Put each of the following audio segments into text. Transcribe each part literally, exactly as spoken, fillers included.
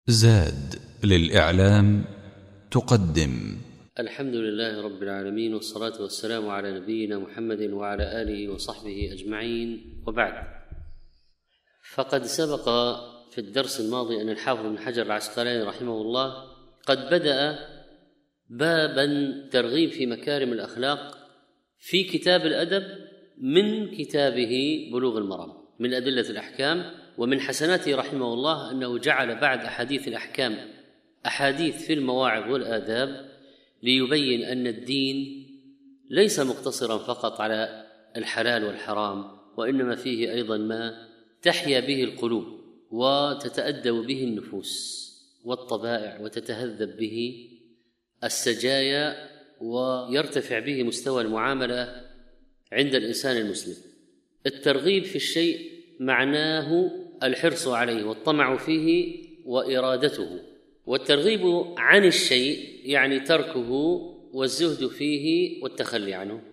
زاد للإعلام تقدم. الحمد لله رب العالمين، والصلاة والسلام على نبينا محمد وعلى آله وصحبه أجمعين، وبعد. فقد سبق في الدرس الماضي أن الحافظ بن حجر العسقلاني رحمه الله قد بدأ بابا ترغيب في مكارم الأخلاق في كتاب الأدب من كتابه بلوغ المرام من أدلة الأحكام. ومن حسناته رحمه الله أنه جعل بعد أحاديث الأحكام أحاديث في المواعظ والآداب ليبين أن الدين ليس مقتصرا فقط على الحلال والحرام، وإنما فيه أيضا ما تحيا به القلوب وتتأدب به النفوس والطبائع وتتهذب به السجايا ويرتفع به مستوى المعاملة عند الإنسان المسلم. الترغيب في الشيء معناه الحرص عليه والطمع فيه وإرادته، والترغيب عن الشيء يعني تركه والزهد فيه والتخلي عنه.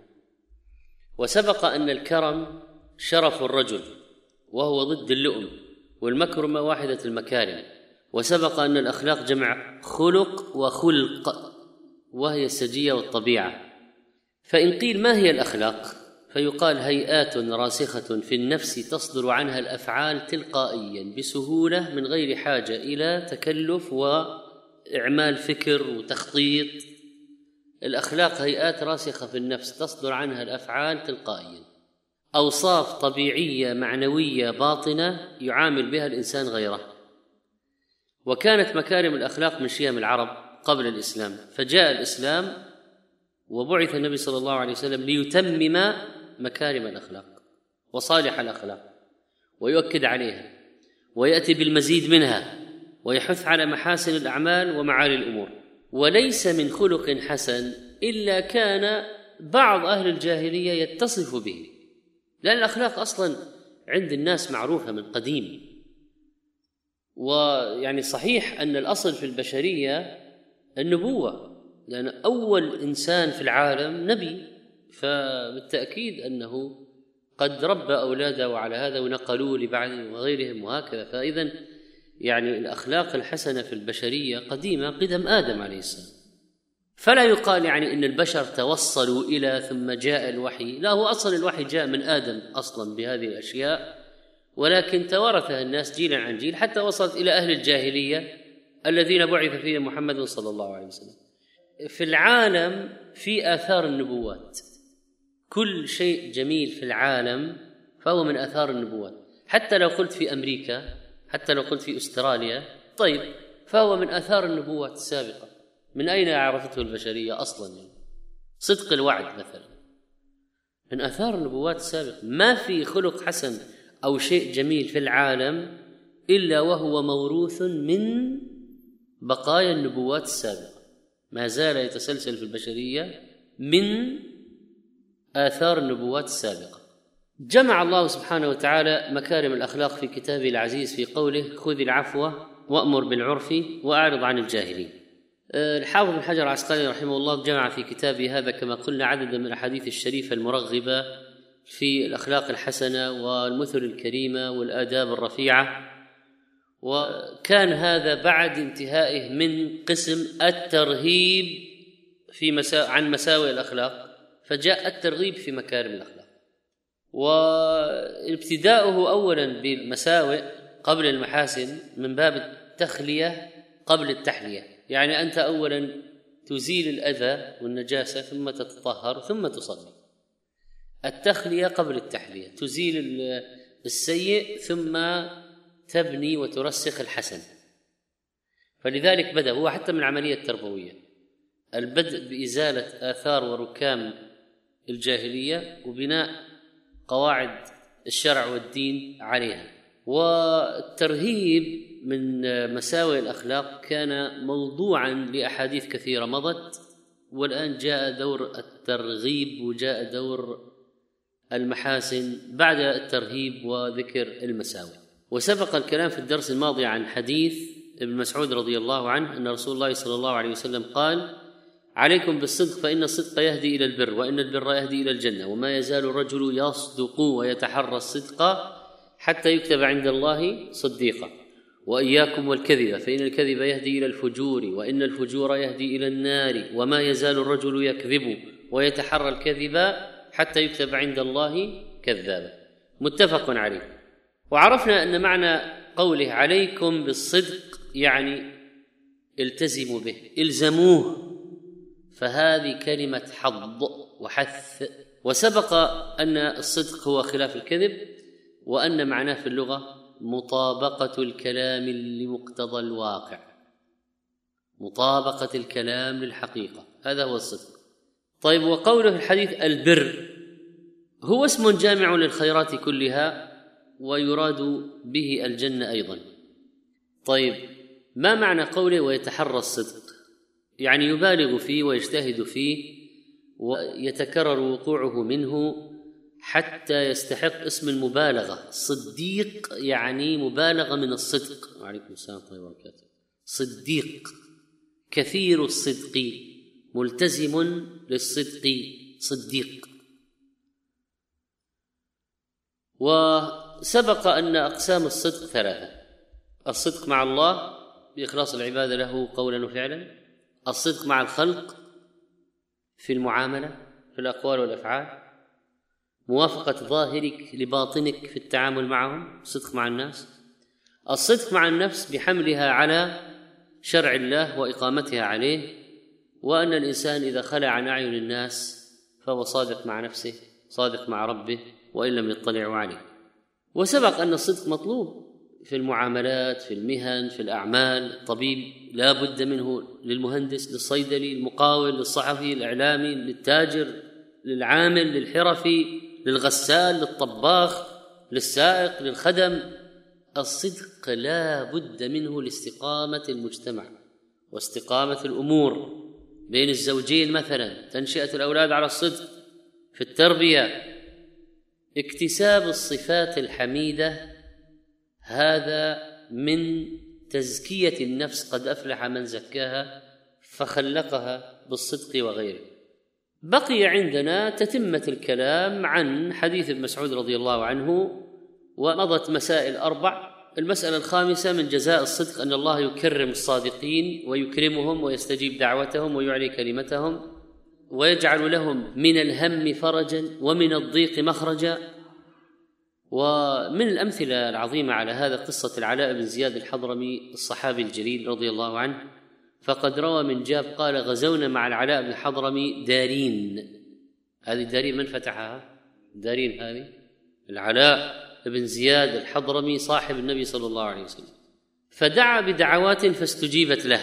وسبق أن الكرم شرف الرجل وهو ضد اللؤم، والمكرمة واحدة المكارم. وسبق أن الأخلاق جمع خلق وخلق، وهي السجية والطبيعة. فإن قيل ما هي الأخلاق؟ فيقال هيئات راسخة في النفس تصدر عنها الأفعال تلقائيا بسهولة من غير حاجة إلى تكلف وإعمال فكر وتخطيط. الأخلاق هيئات راسخة في النفس تصدر عنها الأفعال تلقائيا، أوصاف طبيعية معنوية باطنة يعامل بها الإنسان غيره. وكانت مكارم الأخلاق من شيم العرب قبل الإسلام، فجاء الإسلام وبعث النبي صلى الله عليه وسلم ليتمم مكارم الأخلاق وصالح الأخلاق ويؤكد عليها ويأتي بالمزيد منها ويحث على محاسن الأعمال ومعالي الأمور. وليس من خلق حسن إلا كان بعض أهل الجاهلية يتصف به، لأن الأخلاق أصلا عند الناس معروفة من قديم. ويعني صحيح أن الأصل في البشرية النبوة، لأن أول إنسان في العالم نبي، فبالتأكيد أنه قد ربى أولاده على هذا ونقلوه لبعضهم وغيرهم وهكذا. فإذن يعني الأخلاق الحسنة في البشرية قديمة قدم آدم عليه السلام. فلا يقال يعني إن البشر توصلوا إلى ثم جاء الوحي، لا، هو أصل الوحي جاء من آدم أصلا بهذه الأشياء، ولكن توارثها الناس جيلا عن جيل حتى وصلت إلى أهل الجاهلية الذين بعث فيهم محمد صلى الله عليه وسلم. في العالم في آثار النبوات، كل شيء جميل في العالم فهو من آثار النبوات. حتى لو قلت في أمريكا، حتى لو قلت في أستراليا، طيب، فهو من آثار النبوات السابقة. من أين عرفته البشرية أصلا؟ يعني صدق الوعد مثلا من آثار النبوات السابقة. ما في خلق حسن أو شيء جميل في العالم إلا وهو موروث من بقايا النبوات السابقة، ما زال يتسلسل في البشرية من آثار النبوات السابقة. جمع الله سبحانه وتعالى مكارم الأخلاق في كتابه العزيز في قوله خذ العفو وأمر بالعرف وأعرض عن الجاهلين. الحافظ بن حجر العسقلاني رحمه الله جمع في كتابه هذا كما قلنا عددا من الأحاديث الشريفة المرغبة في الأخلاق الحسنة والمثل الكريمة والآداب الرفيعة. وكان هذا بعد انتهائه من قسم الترهيب في مسا... عن مساوئ الأخلاق، فجاء الترغيب في مكارم الأخلاق. وابتداؤه أولا بالمساوئ قبل المحاسن من باب التخلية قبل التحلية، يعني أنت أولا تزيل الأذى والنجاسة ثم تتطهر ثم تصلي. التخلية قبل التحلية، تزيل السيء ثم تبني وترسخ الحسن. فلذلك بدأ هو حتى من العملية التربوية البدء بإزالة آثار وركام الجاهلية وبناء قواعد الشرع والدين عليها. والترهيب من مساوئ الأخلاق كان موضوعا لأحاديث كثيرة مضت، والآن جاء دور الترغيب وجاء دور المحاسن بعد الترهيب وذكر المساوئ. وسبق الكلام في الدرس الماضي عن حديث ابن مسعود رضي الله عنه أن رسول الله صلى الله عليه وسلم قال عليكم بالصدق فإن الصدق يهدي إلى البر وإن البر يهدي إلى الجنة وما يزال الرجل يصدق ويتحرى الصدق حتى يكتب عند الله صديقا وإياكم والكذب فإن الكذب يهدي إلى الفجور وإن الفجور يهدي إلى النار وما يزال الرجل يكذب ويتحرى الكذب حتى يكتب عند الله كذابا. متفق عليه. وعرفنا أن معنى قوله عليكم بالصدق يعني التزموا به، الزموه، فهذه كلمة حض وحث. وسبق أن الصدق هو خلاف الكذب، وأن معناه في اللغة مطابقة الكلام لمقتضى الواقع، مطابقة الكلام للحقيقة، هذا هو الصدق. طيب، وقوله في الحديث البر هو اسم جامع للخيرات كلها ويراد به الجنة أيضا. طيب، ما معنى قوله ويتحرى الصدق؟ يعني يبالغ فيه ويجتهد فيه ويتكرر وقوعه منه حتى يستحق اسم المبالغة. صديق يعني مبالغة من الصدق. وعليكم السلام ورحمة الله وبركاته. صديق كثير الصدق، ملتزم للصدق، صديق. وسبق أن أقسام الصدق ثلاثة: الصدق مع الله بإخلاص العبادة له قولا وفعلا، الصدق مع الخلق في المعاملة في الأقوال والأفعال، موافقة ظاهرك لباطنك في التعامل معهم، صدق مع الناس، الصدق مع النفس بحملها على شرع الله وإقامتها عليه، وأن الإنسان إذا خلع عن أعين الناس فهو صادق مع نفسه، صادق مع ربه وإن لم يطلعوا عليه. وسبق أن الصدق مطلوب في المعاملات، في المهن، في الأعمال. الطبيب لا بد منه، للمهندس، للصيدلي، المقاول، للصحفي، الإعلامي، للتاجر، للعامل، للحرفي، للغسال، للطباخ، للسائق، للخدم. الصدق لا بد منه لاستقامة المجتمع واستقامة الأمور بين الزوجين، مثلا تنشئة الأولاد على الصدق، في التربية، اكتساب الصفات الحميدة. هذا من تزكية النفس، قد أفلح من زكاها فخلقها بالصدق وغيره. بقي عندنا تتمة الكلام عن حديث ابن مسعود رضي الله عنه، ومضت مسائل أربع. المسألة الخامسة: من جزاء الصدق أن الله يكرم الصادقين ويكرمهم ويستجيب دعوتهم ويعلي كلمتهم ويجعل لهم من الهم فرجا ومن الضيق مخرجا. ومن الأمثلة العظيمة على هذا قصة العلاء بن زياد الحضرمي الصحابي الجليل رضي الله عنه، فقد روى من جاب قال: غزونا مع العلاء بن الحضرمي دارين. هذه دارين من فتحها؟ دارين هذه العلاء بن زياد الحضرمي صاحب النبي صلى الله عليه وسلم، فدعا بدعوات فاستجيبت له.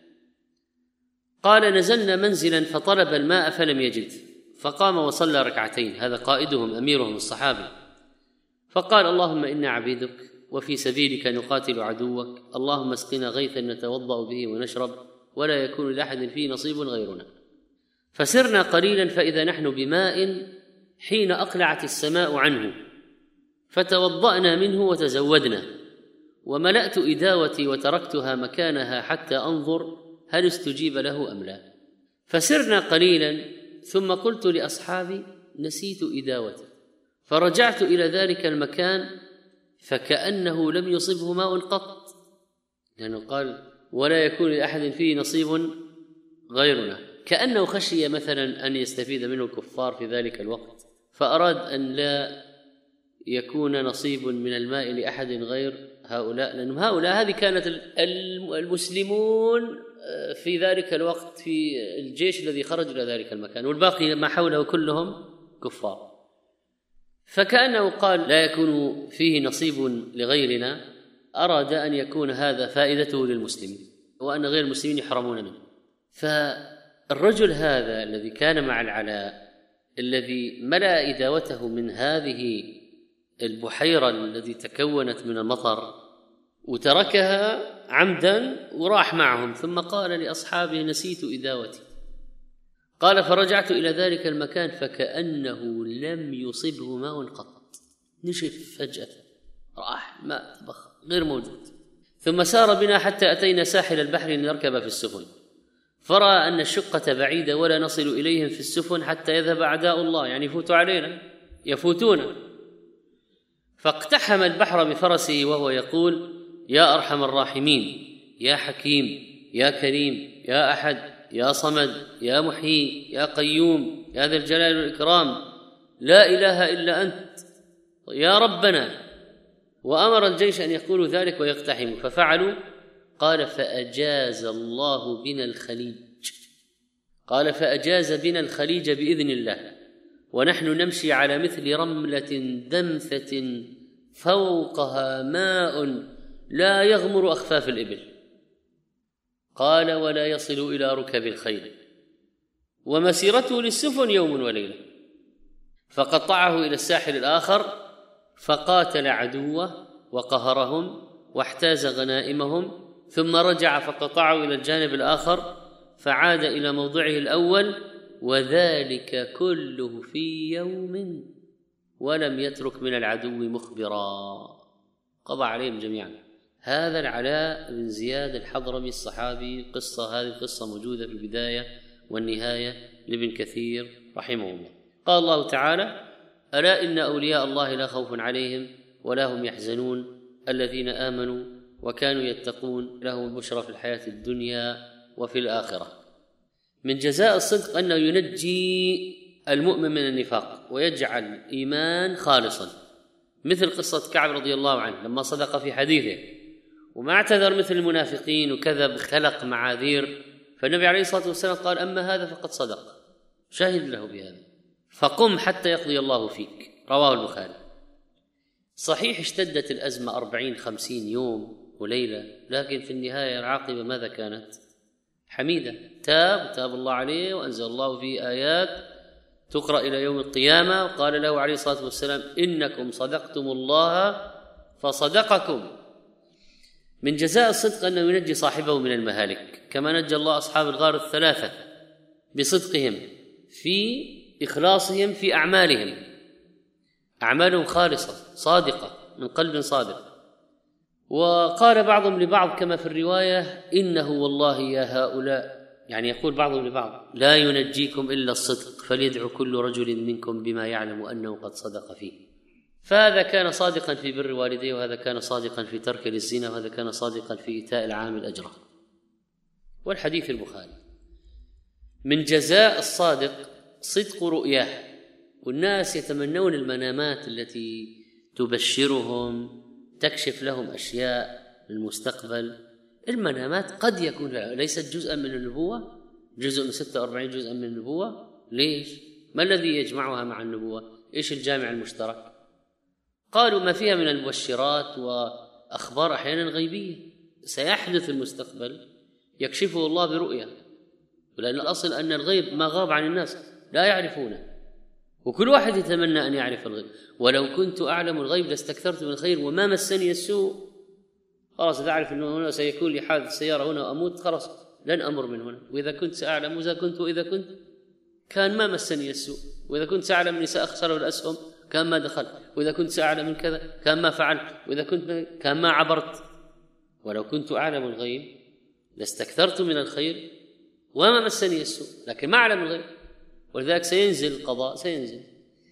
قال: نزلنا منزلا فطلب الماء فلم يجد، فقام وصلى ركعتين، هذا قائدهم أميرهم الصحابي، فقال: اللهم إنا عبيدك وفي سبيلك نقاتل عدوك، اللهم اسقنا غيثا نتوضأ به ونشرب ولا يكون لأحد فيه نصيب غيرنا. فسرنا قليلا فإذا نحن بماء حين أقلعت السماء عنه، فتوضأنا منه وتزودنا، وملأت إداوتي وتركتها مكانها حتى أنظر هل استجيب له أم لا. فسرنا قليلا ثم قلت لأصحابي: نسيت إداوتي، فرجعت إلى ذلك المكان فكأنه لم يصبه ماء قط، لأنه قال: ولا يكون لأحد فيه نصيب غيرنا، كأنه خشي مثلا أن يستفيد منه الكفار في ذلك الوقت، فأراد أن لا يكون نصيب من الماء لأحد غير هؤلاء، لأن هؤلاء هذه كانت المسلمون في ذلك الوقت في الجيش الذي خرج إلى ذلك المكان، والباقي ما حوله كلهم كفار. فكأنه قال: لا يكون فيه نصيب لغيرنا، أراد أن يكون هذا فائدته للمسلمين وأن غير المسلمين يحرمون منه. فالرجل هذا الذي كان مع العلاء، الذي ملأ إداوته من هذه البحيرة التي تكونت من المطر وتركها عمدا وراح معهم، ثم قال لأصحابه: نسيت إداوتي. قال: فرجعت إلى ذلك المكان فكأنه لم يصبه ماء قط، نشف فجأة، راح ماء تبخر غير موجود. ثم سار بنا حتى أتينا ساحل البحر لنركب في السفن، فرأى أن الشقة بعيدة ولا نصل إليهم في السفن حتى يذهب أعداء الله، يعني يفوتوا علينا، يفوتون. فاقتحم البحر بفرسه وهو يقول: يا أرحم الراحمين، يا حكيم، يا كريم، يا أحد، يا صمد، يا محيي، يا قيوم، يا ذا الجلال والإكرام، لا إله إلا أنت يا ربنا. وأمر الجيش أن يقولوا ذلك ويقتحموا، ففعلوا. قال فأجاز الله بنا الخليج، قال فأجاز بنا الخليج بإذن الله، ونحن نمشي على مثل رملة دمثة فوقها ماء لا يغمر أخفاف الإبل. قال ولا يصل إلى ركب الخيل، ومسيرته للسفن يوم وليلة. فقطعه إلى الساحل الآخر، فقاتل عدوه وقهرهم واحتاز غنائمهم، ثم رجع فقطعه إلى الجانب الآخر، فعاد إلى موضعه الأول، وذلك كله في يوم، ولم يترك من العدو مخبرا، قضى عليهم جميعا. هذا العلاء بن زياد الحضرمي الصحابي، قصة هذه القصة موجودة في البداية والنهاية لابن كثير رحمه الله. قال الله تعالى: ألا إن أولياء الله لا خوف عليهم ولا هم يحزنون الذين آمنوا وكانوا يتقون لهم البشرى في الحياة الدنيا وفي الآخرة. من جزاء الصدق أنه ينجي المؤمن من النفاق ويجعل الإيمان خالصا، مثل قصة كعب رضي الله عنه لما صدق في حديثه وما اعتذر مثل المنافقين وكذب خلق معاذير، فالنبي عليه الصلاة والسلام قال: أما هذا فقد صدق، شاهد له بهذا، فقم حتى يقضي الله فيك. رواه البخاري. صحيح اشتدت الأزمة أربعين خمسين يوم وليلة، لكن في النهاية العاقبة ماذا كانت؟ حميدة. تاب تاب الله عليه وأنزل الله فيه آيات تقرأ إلى يوم القيامة، وقال له عليه الصلاة والسلام: إنكم صدقتم الله فصدقكم. من جزاء الصدق أنه ينجي صاحبه من المهالك، كما نجى الله أصحاب الغار الثلاثة بصدقهم في إخلاصهم في أعمالهم، أعمالهم خالصة صادقة من قلب صادق. وقال بعضهم لبعض كما في الرواية: إنه والله يا هؤلاء، يعني يقول بعضهم لبعض: لا ينجيكم إلا الصدق، فليدعو كل رجل منكم بما يعلم أنه قد صدق فيه. فهذا كان صادقا في بر والديه، وهذا كان صادقا في ترك الزنا، وهذا كان صادقا في إيتاء العامل أجره. والحديث البخاري. من جزاء الصادق صدق رؤياه، والناس يتمنون المنامات التي تبشرهم تكشف لهم أشياء للمستقبل. المنامات قد يكون ليست جزءا من النبوة، جزء من ستة وأربعين جزءا من النبوة. ليش؟ ما الذي يجمعها مع النبوة؟ إيش الجامع المشترك؟ قالوا ما فيها من المبشرات وأخبار أحيانا غيبية سيحدث المستقبل يكشفه الله برؤية، لأن الأصل أن الغيب ما غاب عن الناس لا يعرفونه، وكل واحد يتمنى أن يعرف الغيب. ولو كنت أعلم الغيب لاستكثرت من الخير وما مسني السوء. خلاص إذا أعرف أنه هنا سيكون لي حادث سيارة هنا وأموت، خلاص لن أمر من هنا. وإذا كنت سأعلم وإذا كنت وإذا كنت كان ما مسني السوء، وإذا كنت سأعلم أني سأخسر الأسهم كان ما دخل، وإذا كنت سأعلم من كذا كان ما فعلت، وإذا كنت كان ما عبرت. ولو كنت أعلم الغيب لاستكثرت من الخير وما مسني السوء، لكن ما أعلم الغيب، ولذلك سينزل القضاء سينزل.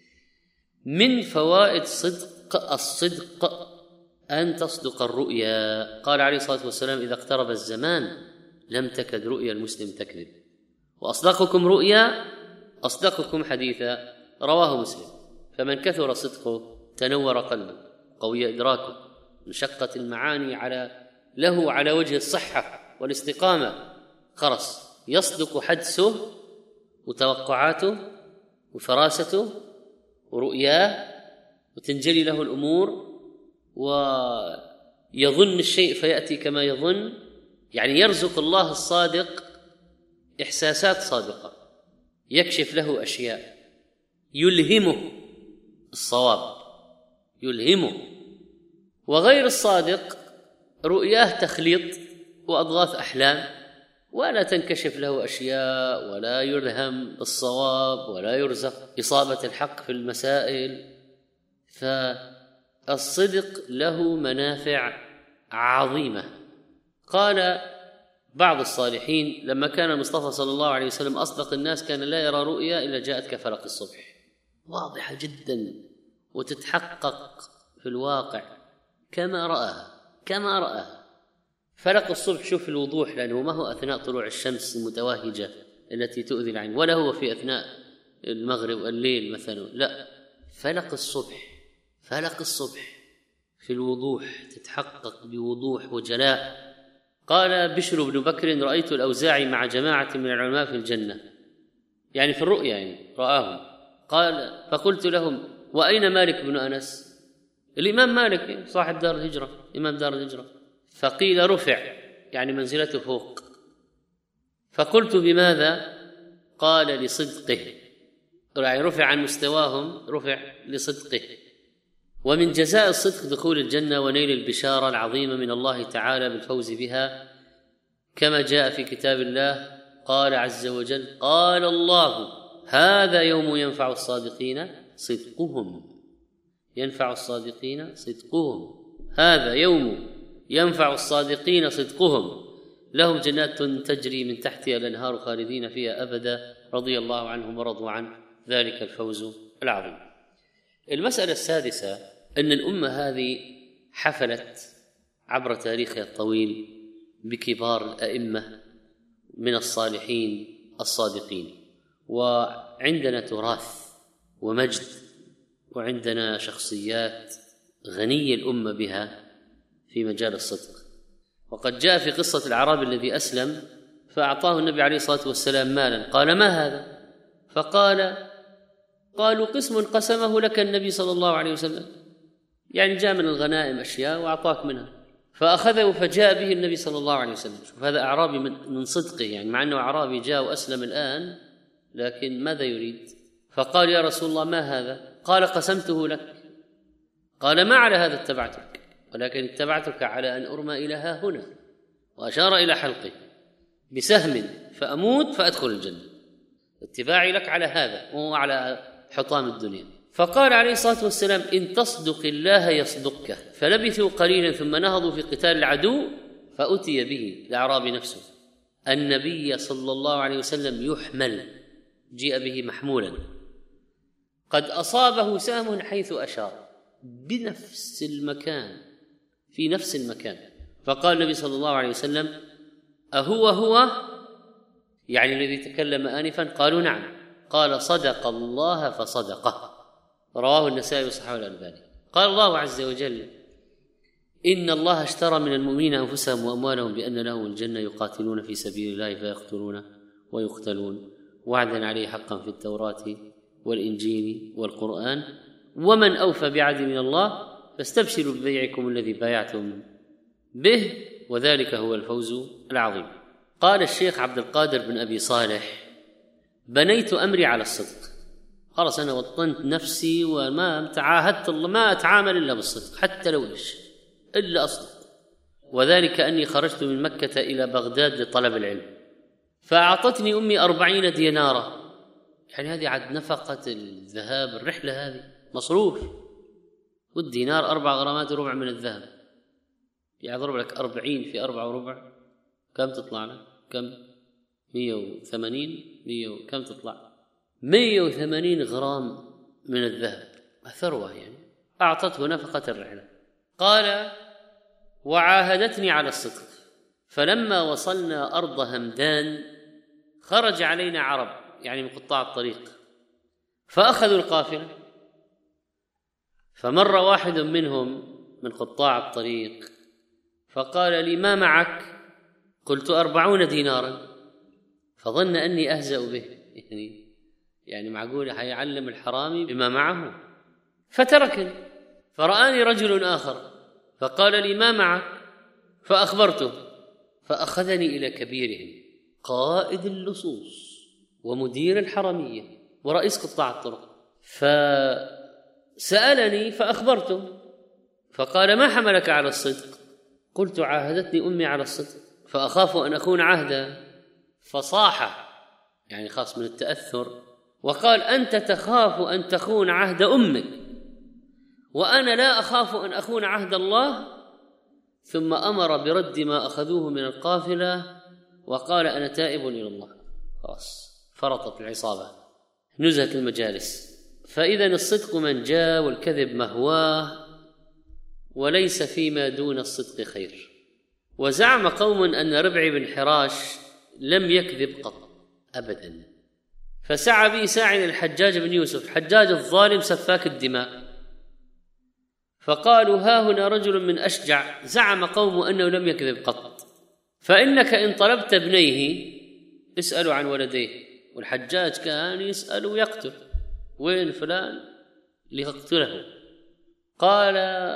من فوائد صدق الصدق أن تصدق الرؤيا. قال عليه الصلاة والسلام: إذا اقترب الزمان لم تكد رؤيا المسلم تكذب، وأصدقكم رؤيا أصدقكم حديثا. رواه مسلم. فمن كثر صدقه تنور قلبه، قوي إدراكه، انشقت المعاني على له على وجه الصحة والاستقامة، خرس يصدق حدسه وتوقعاته وفراسته ورؤياه، وتنجلي له الأمور، ويظن الشيء فيأتي كما يظن. يعني يرزق الله الصادق إحساسات صادقة، يكشف له أشياء، يلهمه الصواب، يلهمه. وغير الصادق رؤياه تخليط وأضغاث أحلام، ولا تنكشف له أشياء، ولا يلهم بالصواب، ولا يرزق إصابة الحق في المسائل. فالصدق له منافع عظيمة. قال بعض الصالحين: لما كان المصطفى صلى الله عليه وسلم أصدق الناس كان لا يرى رؤيا إلا جاءت كفلق الصبح، واضحة جدا وتتحقق في الواقع كما رآها كما رأى. فلق الصبح، شوف الوضوح، لأنه ما هو أثناء طلوع الشمس المتوهجة التي تؤذي العين، ولا هو في أثناء المغرب والليل مثلا، لا، فلق الصبح، فلق الصبح في الوضوح، تتحقق بوضوح وجلاء. قال بشر بن بكر: رأيت الأوزاعي مع جماعة من العلماء في الجنة، يعني في الرؤيا، يعني رآهم. قال: فقلت لهم: وأين مالك بن أنس؟ الإمام مالك صاحب دار الهجرة، إمام دار الهجرة. فقيل: رفع، يعني منزلته فوق. فقلت: بماذا؟ قال: لصدقه، يعني رفع عن مستواهم، رفع لصدقه. ومن جزاء الصدق دخول الجنة ونيل البشارة العظيمة من الله تعالى بالفوز بها، كما جاء في كتاب الله. قال عز وجل: قال الله: هذا يوم ينفع الصادقين صدقهم، ينفع الصادقين صدقهم، هذا يوم ينفع الصادقين صدقهم، لهم جنات تجري من تحتها الأنهار خالدين فيها أبدا، رضي الله عنهم ورضوا عنه، ذلك الفوز العظيم. المسألة السادسة أن الأمة هذه حفلت عبر تاريخها الطويل بكبار الأئمة من الصالحين الصادقين، وعندنا تراث ومجد، وعندنا شخصيات غنية الأمة بها في مجال الصدق. وقد جاء في قصة الأعرابي الذي أسلم فأعطاه النبي عليه الصلاة والسلام مالا، قال: ما هذا؟ فقال: قالوا: قسم قسمه لك النبي صلى الله عليه وسلم، يعني جاء من الغنائم أشياء وأعطاك منها. فأخذه فجاء به النبي صلى الله عليه وسلم. شوف هذا أعرابي من صدقه، يعني مع أنه أعرابي جاء وأسلم الآن، لكن ماذا يريد؟ فقال: يا رسول الله ما هذا؟ قال: قسمته لك. قال: ما على هذا اتبعتك، ولكن اتبعتك على أن أرمى إلى ها هنا، وأشار إلى حلقه بسهم فأموت فأدخل الجنة، اتباعي لك على هذا وهو على حطام الدنيا. فقال عليه الصلاة والسلام: إن تصدق الله يصدقك. فلبثوا قليلا ثم نهضوا في قتال العدو، فأتي به الأعرابي نفسه، النبي صلى الله عليه وسلم يحمل، جيء به محمولا، قد أصابه سهم حيث أشار، بنفس المكان، في نفس المكان. فقال النبي صلى الله عليه وسلم: أهو هو، يعني الذي تكلم آنفا؟ قالوا: نعم. قال: صدق الله فصدقه، رواه النسائي وصححه الألباني. قال الله عز وجل: إن الله اشترى من المؤمنين أنفسهم وأموالهم بأن لهم الجنة يقاتلون في سبيل الله فيقتلون ويقتلون، وعدا عليه حقا في التوراة والإنجيل والقرآن، ومن أوفى بعهده من الله فاستبشروا ببيعكم الذي بايعتم به، وذلك هو الفوز العظيم. قال الشيخ عبد القادر بن أبي صالح: بنيت أمري على الصدق، خلاص أنا وطنت نفسي وما تعاهدت الله ما أتعامل إلا بالصدق، حتى لو إيش إلا أصدق. وذلك أني خرجت من مكة إلى بغداد لطلب العلم، فأعطتني أمي أربعين دينارا، يعني هذه عد نفقة الذهاب الرحلة، هذه مصروف، والدينار أربع غرامات وربع من الذهب، يعني ضرب لك أربعين في أربعة وربع، كم تطلع لك؟ كم؟ مية وثمانين، مية كم تطلع؟ مية وثمانين غرام من الذهب، ثروة يعني، أعطته نفقة الرحلة. قال: وعاهدتني على الصدق، فلما وصلنا أرض همدان خرج علينا عرب، يعني من قطاع الطريق، فأخذوا القافلة، فمر واحد منهم من قطاع الطريق فقال لي: ما معك؟ قلت: أربعون دينارا. فظن أني أهزأ به، يعني يعني معقول حيعلم الحرامي بما معه؟ فتركني، فرآني رجل آخر فقال لي: ما معك؟ فأخبرته، فأخذني إلى كبيرهم، قائد اللصوص ومدير الحرمية ورئيس قطاع الطرق، فسألني فأخبرته، فقال: ما حملك على الصدق؟ قلت: عاهدتني أمي على الصدق فأخاف أن أكون عهدا. فصاح، يعني خاص من التأثر، وقال: أنت تخاف أن تخون عهد أمك، وأنا لا أخاف أن أخون عهد الله. ثم أمر برد ما أخذوه من القافلة وقال: أنا تائب إلى الله. خلاص فرطت العصابة، نزهت المجالس. فإذا الصدق من جاء والكذب مهواه، وليس فيما دون الصدق خير. وزعم قوم أن ربعي بن حراش لم يكذب قط أبدا، فسعى به ساعي الحجاج بن يوسف، الحجاج الظالم سفاك الدماء، فقالوا ها هنا رجل من أشجع زعم قوم أنه لم يكذب قط، فإنك إن طلبت ابنيه اسألوا عن ولديه. والحجاج كان يسأل ويقتل، وين فلان ليقتله؟ قال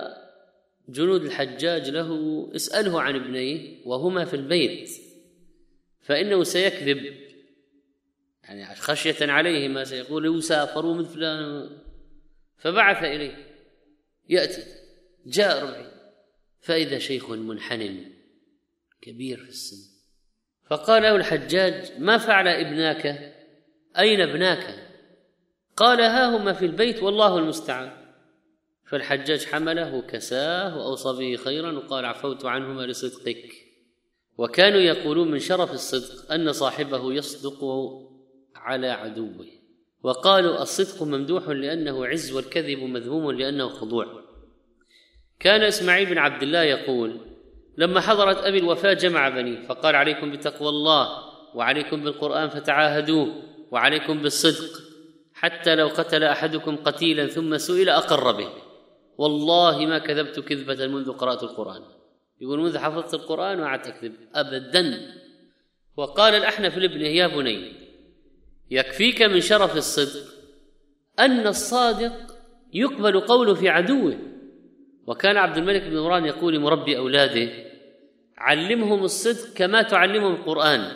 جنود الحجاج له اسأله عن ابنيه وهما في البيت فإنه سيكذب، يعني خشية عليه ما سيقول يسافروا من فلان. فبعث إليه يأتي، جاء ربعي فإذا شيخ منحنن كبير في السن، فقال له الحجاج ما فعل ابناك؟ أين ابناك؟ قال ها هما في البيت والله المستعان. فالحجاج حمله وكساه وأوصى به خيرا وقال عفوت عنهما لصدقك. وكانوا يقولون من شرف الصدق أن صاحبه يصدق على عدوه، وقالوا الصدق ممدوح لأنه عز والكذب مذموم لأنه خضوع. كان إسماعيل بن عبد الله يقول لما حضرت أبي الوفاة جمع بني فقال عليكم بتقوى الله وعليكم بالقرآن فتعاهدوه وعليكم بالصدق، حتى لو قتل أحدكم قتيلا ثم سئل أقر به، والله ما كذبت كذبة منذ قرأت القرآن. يقول منذ حفظت القرآن وعدت أكذب أبدا. وقال الأحنف لابنه يا بني يكفيك من شرف الصدق أن الصادق يقبل قوله في عدوه. وكان عبد الملك بن مروان يقول لمربي أولاده علمهم الصدق كما تعلمهم القرآن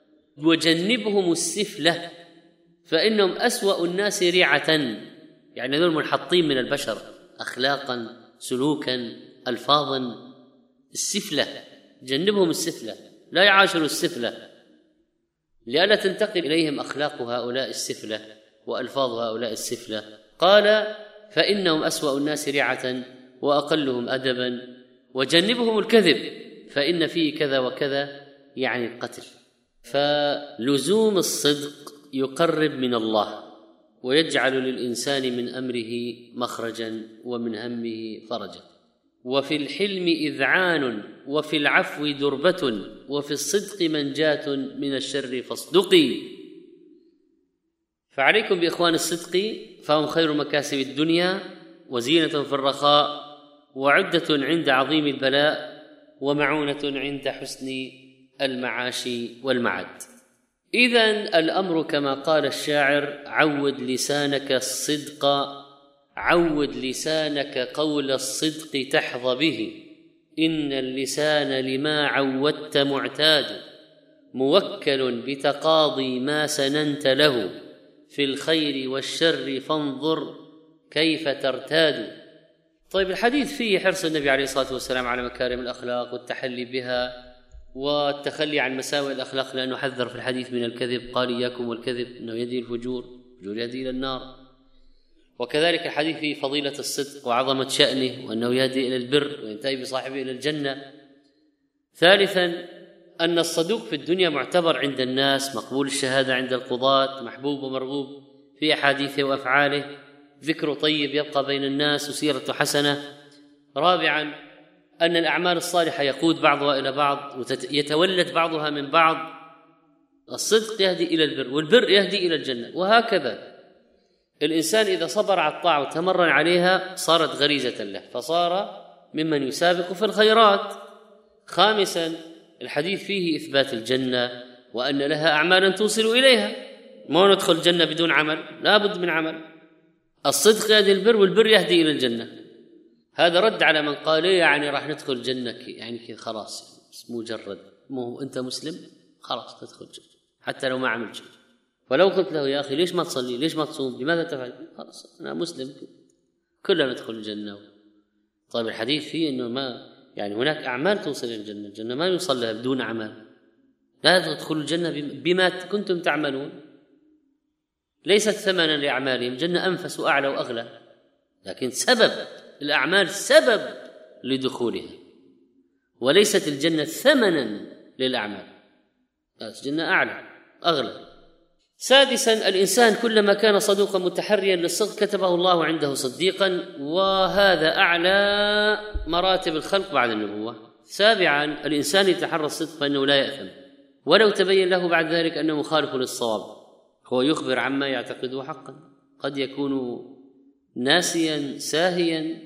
وجنبهم السفلة فإنهم أسوأ الناس ريعة، يعني ذول منحطين من البشر أخلاقا سلوكا ألفاظا. السفلة جنبهم السفلة، لا يعاشروا السفلة لئلا تنتقل إليهم أخلاق هؤلاء السفلة وألفاظ هؤلاء السفلة. قال فإنهم أسوأ الناس ريعة وأقلهم أدبا، وجنبهم الكذب فإن فيه كذا وكذا يعني القتل. فلزوم الصدق يقرب من الله ويجعل للإنسان من أمره مخرجا ومن همه فرجا. وفي الحلم إذعان وفي العفو دربة وفي الصدق منجاة من الشر فاصدقي. فعليكم بإخوان الصدق فهم خير مكاسب الدنيا وزينة في الرخاء وعدة عند عظيم البلاء ومعونة عند حسن المعاش والمعد. إذن الأمر كما قال الشاعر عود لسانك الصدق، عود لسانك قول الصدق تحظى به، إن اللسان لما عودت معتاد، موكل بتقاضي ما سننت له، في الخير والشر فانظر كيف ترتاد. طيب الحديث فيه حرص النبي عليه الصلاة والسلام على مكارم الأخلاق والتحلي بها والتخلي عن مساوئ الأخلاق، لأنه حذر في الحديث من الكذب، قال إياكم والكذب إنه يهدي الفجور، الفجور يهدي إلى النار. وكذلك الحديث فيه فضيلة الصدق وعظمة شأنه وأنه يهدي إلى البر وينتهي بصاحبه إلى الجنة. ثالثا أن الصدوق في الدنيا معتبر عند الناس، مقبول الشهادة عند القضاة، محبوب ومرغوب في أحاديثه وأفعاله، ذكر طيب يبقى بين الناس وسيرة حسنة. رابعا أن الأعمال الصالحة يقود بعضها إلى بعض ويتولد بعضها من بعض. الصدق يهدي إلى البر والبر يهدي إلى الجنة، وهكذا الإنسان إذا صبر على الطاعة وتمرن عليها صارت غريزة له فصار ممن يسابق في الخيرات. خامسا الحديث فيه إثبات الجنة وأن لها أعمالا توصل إليها، ما ندخل الجنة بدون عمل، لا بد من عمل. الصدق يهدي البر والبر يهدي إلى الجنة. هذا رد على من قال يعني راح ندخل الجنة يعني كذا خلاص مجرد مو أنت مسلم خلاص تدخل الجنة حتى لو ما عملت شيء. ولو قلت له يا أخي ليش ما تصلي، ليش ما تصوم، لماذا تفعل، خلاص أنا مسلم كلنا ندخل الجنة. طيب الحديث فيه أنه ما يعني هناك أعمال توصل إلى الجنة، الجنة ما يوصل لها بدون أعمال. لا تدخلوا الجنة بما كنتم تعملون، ليست ثمنا لأعمالهم، الجنة أنفس وأعلى وأغلى، لكن سبب الأعمال سبب لدخولها، وليست الجنة ثمنا للأعمال. الجنة أعلى أغلى. سادسا، الإنسان كلما كان صدوقا متحريا للصدق كتبه الله عنده صديقا، وهذا أعلى مراتب الخلق بعد النبوة. سابعا، الإنسان يتحرى الصدق فإنه لا يأثم ولو تبين له بعد ذلك أنه مخالف للصواب، هو يخبر عما يعتقده حقا، قد يكون ناسيا ساهيا.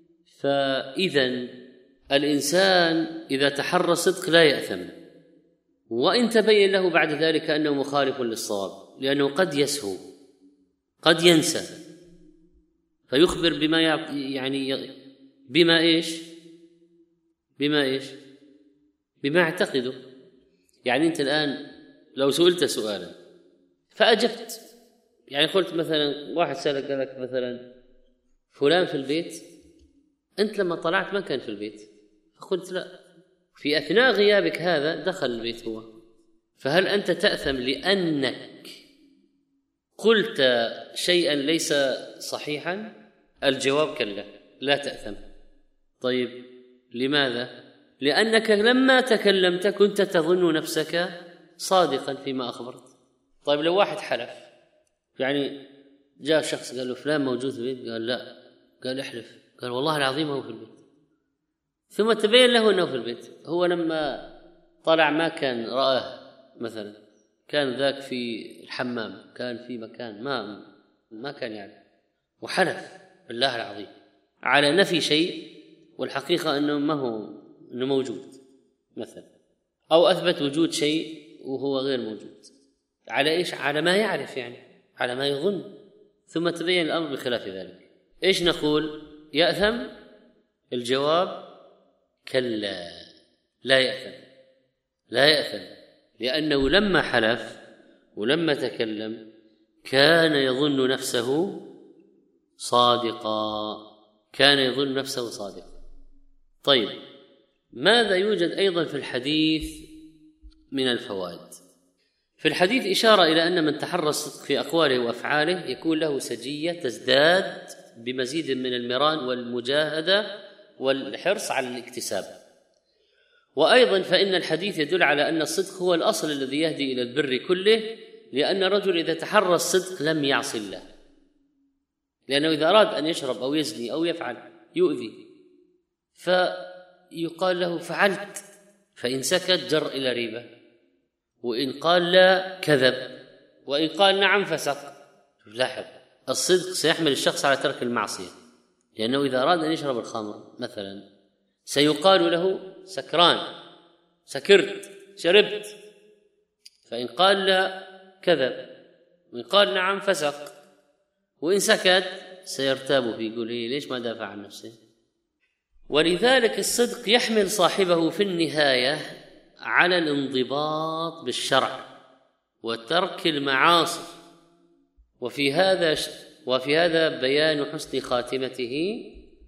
فإذا الإنسان إذا تحرى الصدق لا يأثم وإن تبين له بعد ذلك أنه مخالف للصواب، لأنه قد يسهو، قد ينسى، فيخبر بما يعني بما إيش بما إيش بما اعتقده. يعني أنت الآن لو سئلت سؤالا فأجبت، يعني قلت مثلا واحد سألك قال لك مثلا فلان في البيت، أنت لما طلعت ما كان في البيت، فقلت لا، في أثناء غيابك هذا دخل البيت هو، فهل أنت تأثم لأنك قلت شيئا ليس صحيحا؟ الجواب كلا، لا تأثم. طيب لماذا؟ لأنك لما تكلمت كنت تظن نفسك صادقا فيما أخبرت. طيب لو واحد حلف، يعني جاء شخص قال له فلان موجود في البيت، قال لا، قال احلف، قال والله العظيم هو في البيت، ثم تبين له أنه في البيت، هو لما طلع ما كان رآه، مثلا كان ذاك في الحمام، كان في مكان ما ما كان يعني، وحلف بالله العظيم على نفي شيء والحقيقة أنه ما هو أنه موجود مثلا، أو أثبت وجود شيء وهو غير موجود، على إيش؟ على ما يعرف، يعني على ما يظن، ثم تبين الأمر بخلاف ذلك. إيش نقول؟ يأثم؟ الجواب كلا، لا يأثم، لا يأثم، لأنه لما حلف ولما تكلم كان يظن نفسه صادقا، كان يظن نفسه صادقا. طيب ماذا يوجد أيضا في الحديث من الفوائد؟ في الحديث إشارة إلى أن من تحرى الصدق في أقواله وأفعاله يكون له سجية تزداد بمزيد من المران والمجاهدة والحرص على الاكتساب. وأيضا فإن الحديث يدل على أن الصدق هو الأصل الذي يهدي إلى البر كله، لأن الرجل إذا تحرى الصدق لم يعص الله، لأنه إذا أراد أن يشرب أو يزني أو يفعل يؤذي، فيقال له فعلت، فإن سكت جر إلى ريبة، وإن قال لا كذب، وإن قال نعم فسق. لاحظ، الصدق سيحمل الشخص على ترك المعصية، لأنه إذا أراد أن يشرب الخمر مثلا سيقال له سكران، سكرت، شربت، فإن قال لا كذب، وإن قال نعم فسق، وإن سكت سيرتاب فيه، يقول إيه ليش ما دافع عن نفسه. ولذلك الصدق يحمل صاحبه في النهاية على الانضباط بالشرع وترك المعاصي، وفي هذا وفي هذا بيان حسن خاتمته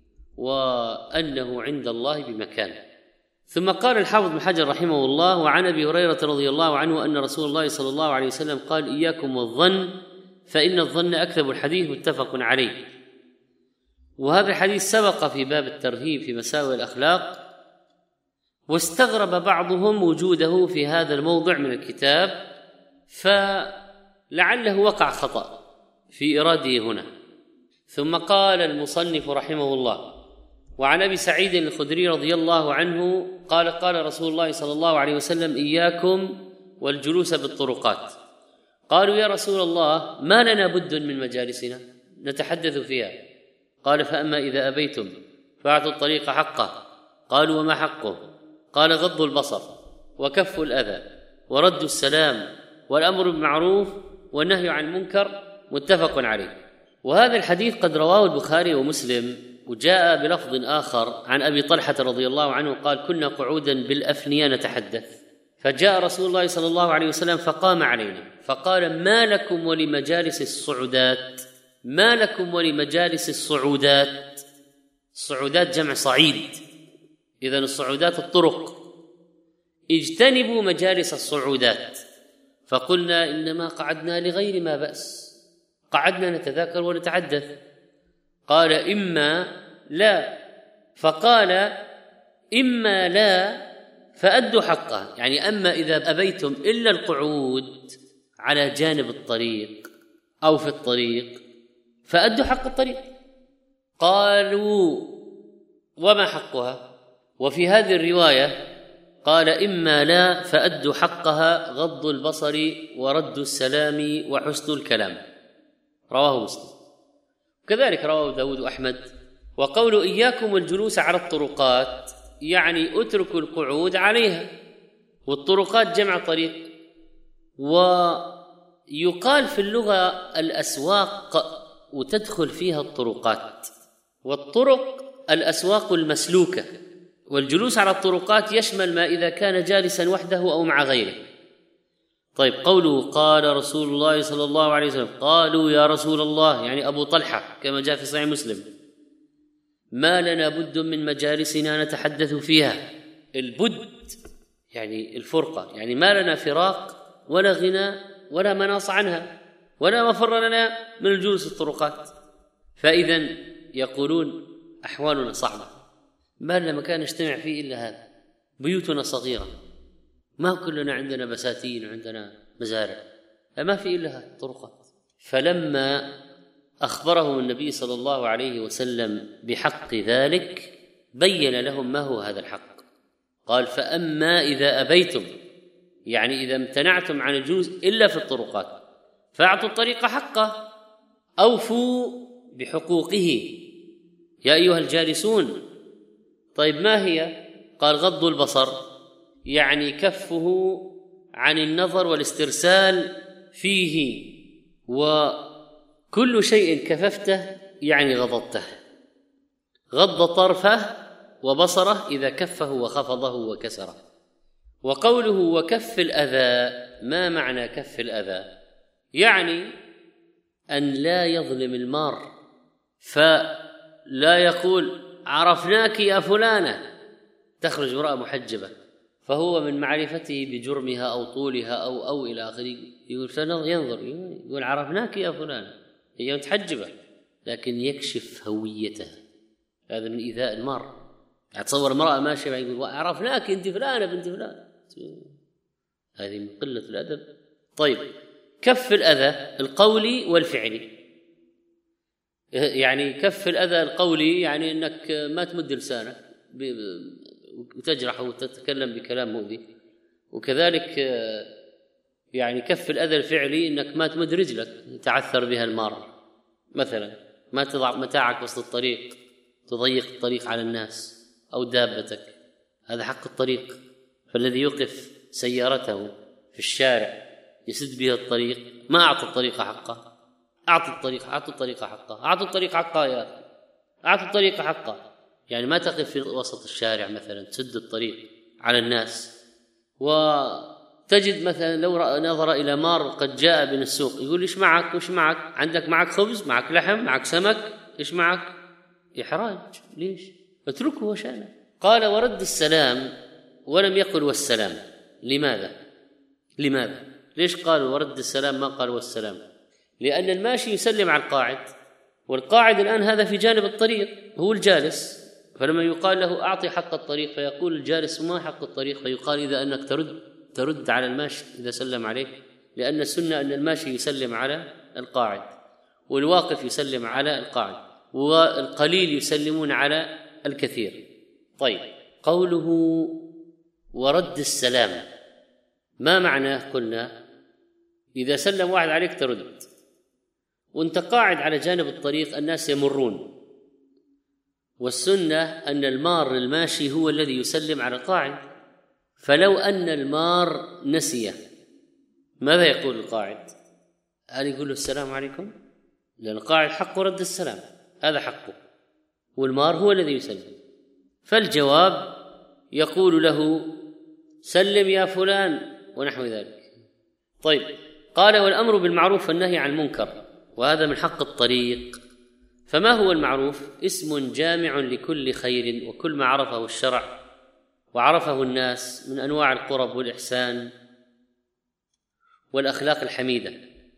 وأنه عند الله بمكان. ثم قال الحافظ بن حجر رحمه الله: وعن أبي هريرة رضي الله عنه أن رسول الله صلى الله عليه وسلم قال: إياكم والظن فإن الظن أكذب الحديث، متفق عليه. وهذا الحديث سبق في باب الترهيب في مساوئ الأخلاق، واستغرب بعضهم وجوده في هذا الموضع من الكتاب، فلعله وقع خطأ في إراده هنا. ثم قال المصنف رحمه الله: وعن أبي سعيد الخدري رضي الله عنه قال: قال رسول الله صلى الله عليه وسلم: إياكم والجلوس بالطرقات. قالوا: يا رسول الله، ما لنا بد من مجالسنا نتحدث فيها. قال: فأما إذا أبيتم فأعطوا الطريق حقه. قالوا: وما حقه؟ قال: غض البصر وكف الأذى ورد السلام والأمر بالمعروف والنهي عن المنكر، متفق عليه. وهذا الحديث قد رواه البخاري ومسلم، وجاء بلفظ آخر عن أبي طلحة رضي الله عنه قال: كنا قعودا بالأفنية نتحدث، فجاء رسول الله صلى الله عليه وسلم فقام علينا فقال: ما لكم ولمجالس الصعودات؟ ما لكم ولمجالس الصعودات؟ الصعودات جمع صعيد، إذن الصعودات الطرق، اجتنبوا مجالس الصعودات. فقلنا: إنما قعدنا لغير ما بأس، قعدنا نتذاكر ونتحدث. قال: إما لا. فقال: إما لا فأدوا حقه، يعني أما إذا أبيتم إلا القعود على جانب الطريق أو في الطريق فأدوا حق الطريق. قالوا وما حقها؟ وفي هذه الرواية قال إما لا فأدوا حقها غض البصر ورد السلام وحسن الكلام، رواه مسلم. كذلك رواه داود وأحمد. وقول إياكم والجلوس على الطرقات يعني اتركوا القعود عليها، والطرقات جمع طريق. ويقال في اللغة الأسواق وتدخل فيها الطرقات، والطرق الأسواق المسلوكة، والجلوس على الطرقات يشمل ما إذا كان جالسا وحده أو مع غيره. طيب، قوله قال رسول الله صلى الله عليه وسلم، قالوا يا رسول الله يعني أبو طلحة كما جاء في صحيح مسلم، ما لنا بد من مجالسنا نتحدث فيها. البد يعني الفرقة، يعني ما لنا فراق ولا غنى ولا مناص عنها ولا مفر لنا من الجلوس الطرقات. فإذا يقولون أحوالنا صعبة، ما لنا مكان نجتمع فيه إلا هذا، بيوتنا صغيرة، ما كلنا عندنا بساتين وعندنا مزارع، ما في إلا هذه الطرقات. فلما أخبرهم النبي صلى الله عليه وسلم بحق ذلك بين لهم ما هو هذا الحق. قال فأما إذا أبيتم، يعني إذا امتنعتم عن الجلوس إلا في الطرقات فأعطوا الطريق حقه، أوفوا بحقوقه يا أيها الجالسون. طيب ما هي؟ قال غض البصر، يعني كفه عن النظر والاسترسال فيه، وكل شيء كففته يعني غضضته. غض طرفه وبصره إذا كفه وخفضه وكسره. وقوله وكف الأذى، ما معنى كف الأذى؟ يعني أن لا يظلم المار، فلا يقول عرفناك يا فلانة، تخرج امرأة محجبة فهو من معرفته بجرمها أو طولها أو أو إلى آخره يقول ينظر يقول عرفناك يا فلانة، هي متحجبة لكن يكشف هويتها، هذا من إيذاء المار. أتصور امرأة ماشية يقول عرفناك أنت فلانة بنت فلان، هذه من قلة الأدب. طيب، كف الأذى القولي والفعلي، يعني كف الأذى القولي يعني أنك ما تمد لسانك وتجرح وتتكلم بكلام مؤذي، وكذلك يعني كف الأذى الفعلي أنك ما تمد رجلك تعثر بها المار، مثلا ما تضع متاعك وسط الطريق تضيق الطريق على الناس أو دابتك، هذا حق الطريق. فالذي يوقف سيارته في الشارع يسد بها الطريق ما أعطى الطريق حقه، أعطوا الطريق أعطوا الطريق حقه أعطوا الطريق حقه يا أخي أعطوا الطريق حقه. يعني ما تقف في وسط الشارع مثلا تسد الطريق على الناس، وتجد مثلا لو نظر إلى مار قد جاء من السوق يقول إيش معك وإيش معك، عندك معك خبز معك لحم معك سمك إيش معك؟ إحراج، ليش؟ اتركه وشانه. قال ورد السلام ولم يقل والسلام، لماذا؟ لماذا؟ ليش قال ورد السلام ما قال والسلام؟ لأن الماشي يسلم على القاعد، والقاعد الآن هذا في جانب الطريق هو الجالس، فلما يقال له أعطي حق الطريق فيقول الجالس ما حق الطريق، فيقال إذا أنك ترد ترد على الماشي إذا سلم عليك، لأن السنة أن الماشي يسلم على القاعد والواقف يسلم على القاعد والقليل يسلمون على الكثير. طيب، قوله ورد السلام ما معناه؟ قلنا إذا سلم واحد عليك ترد، وانت قاعد على جانب الطريق الناس يمرون، والسنة أن المار الماشي هو الذي يسلم على القاعد. فلو أن المار نسي ماذا يقول القاعد؟ هل يقول له السلام عليكم؟ لأن القاعد حقه رد السلام، هذا حقه، والمار هو الذي يسلم. فالجواب يقول له سلم يا فلان ونحو ذلك. طيب، قال والأمر بالمعروف والنهي عن المنكر، وهذا من حق الطريق. فما هو المعروف؟ اسم جامع لكل خير وكل ما عرفه الشرع وعرفه الناس من أنواع القرب والإحسان والأخلاق الحميدة،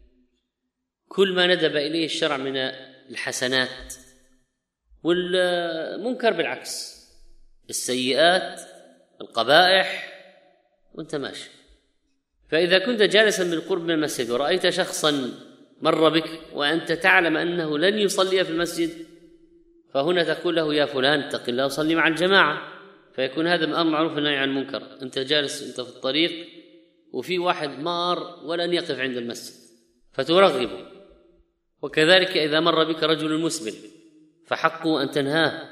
كل ما ندب إليه الشرع من الحسنات، والمنكر بالعكس السيئات القبائح وانت ماشي. فإذا كنت جالسا بالقرب من المسجد ورأيت شخصا مر بك وأنت تعلم أنه لن يصلي في المسجد، فهنا تقول له يا فلان اتق الله وصلي مع الجماعة، فيكون هذا من أمر معروف والنهي عن المنكر. أنت جالس أنت في الطريق وفي واحد مار ولن يقف عند المسجد فترغبه، وكذلك إذا مر بك رجل مسبل فحقه أن تنهاه.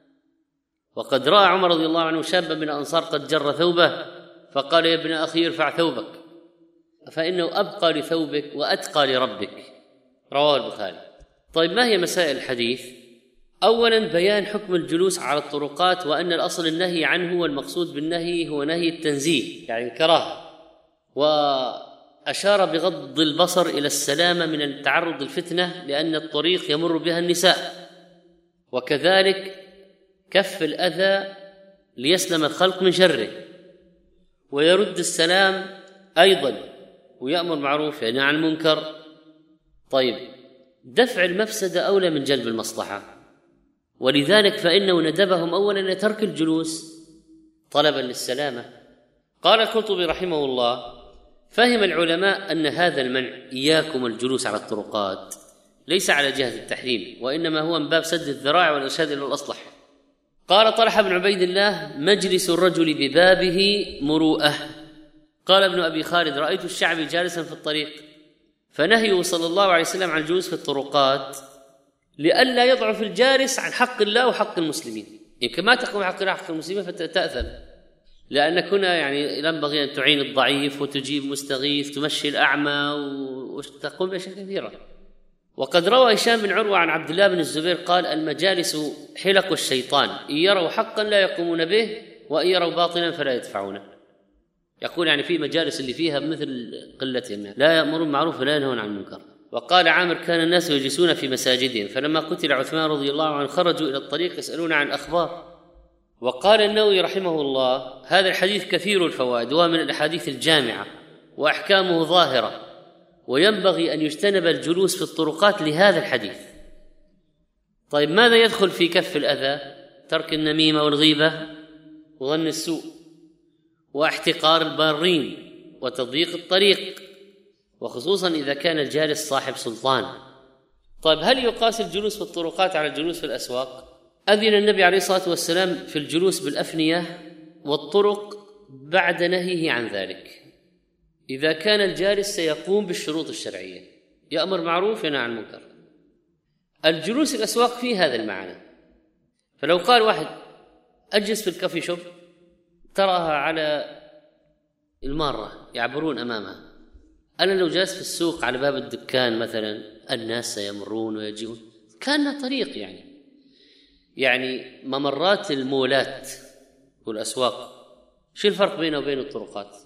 وقد رأى عمر رضي الله عنه شابا من الأنصار قد جر ثوبه فقال يا ابن أخي ارفع ثوبك فإنه أبقى لثوبك وأتقى لربك، رواه البخاري. طيب، ما هي مسائل الحديث؟ أولا بيان حكم الجلوس على الطرقات، وأن الأصل النهي عنه، والمقصود بالنهي هو نهي التنزيه يعني الكراهة، وأشار بغض البصر إلى السلامة من التعرض للفتنة لأن الطريق يمر بها النساء، وكذلك كف الأذى ليسلم الخلق من شره، ويرد السلام أيضا، ويأمر معروف يعني عن المنكر. طيب، دفع المفسدة أولى من جلب المصلحة، ولذلك فإنه ندبهم أولا إلى ترك الجلوس طلبا للسلامة. قال القرطبي رحمه الله: فهم العلماء أن هذا المنع إياكم الجلوس على الطرقات ليس على جهة التحريم، وإنما هو من باب سد الذرائع والإرشاد إلى الأصلح. قال طلحة بن عبيد الله: مجلس الرجل ببابه مروءة. قال ابن أبي خالد: رأيت الشعبي جالسا في الطريق، فنهيه صلى الله عليه وسلم عن الجلوس في الطرقات لئلا يضعف الجالس عن حق الله وحق المسلمين. يمكن ما تقوم حق الله وحق المسلمين فتأثم، لأنك هنا يعني ينبغي أن تعين الضعيف وتجيب مستغيث، تمشي الأعمى وتقوم بأشياء كثيرة. وقد روى هشام بن عروة عن عبد الله بن الزبير قال: المجالس حلق الشيطان، إن يروا حقا لا يقومون به، وإن يروا باطلا فلا يدفعونه. يقول يعني في مجالس اللي فيها مثل قلتهم لا يأمرون معروف ولا ينهون عن المنكر. وقال عامر: كان الناس يجلسون في مساجدهم، فلما قتل عثمان رضي الله عنه خرجوا إلى الطريق يسألون عن الأخبار. وقال النووي رحمه الله: هذا الحديث كثير الفوائد، وهو من الأحاديث الجامعة وأحكامه ظاهرة، وينبغي أن يجتنب الجلوس في الطرقات لهذا الحديث. طيب، ماذا يدخل في كف الأذى؟ ترك النميمة والغيبة وظن السوء، واحتقار البارين، وتضييق الطريق، وخصوصا إذا كان الجالس صاحب سلطان. طيب، هل يقاس الجلوس في الطرقات على الجلوس في الأسواق؟ أذن النبي عليه الصلاة والسلام في الجلوس بالأفنية والطرق بعد نهيه عن ذلك، إذا كان الجالس سيقوم بالشروط الشرعية، يأمر معروف ينهى عن المنكر. الجلوس في الأسواق فيه هذا المعنى. فلو قال واحد أجلس في الكافي شوب تراها على المارة يعبرون أمامها، أنا لو جلست في السوق على باب الدكان مثلا الناس سيمرون ويجيون، كان طريق يعني يعني ممرات المولات والأسواق. شو الفرق بينه وبين الطرقات؟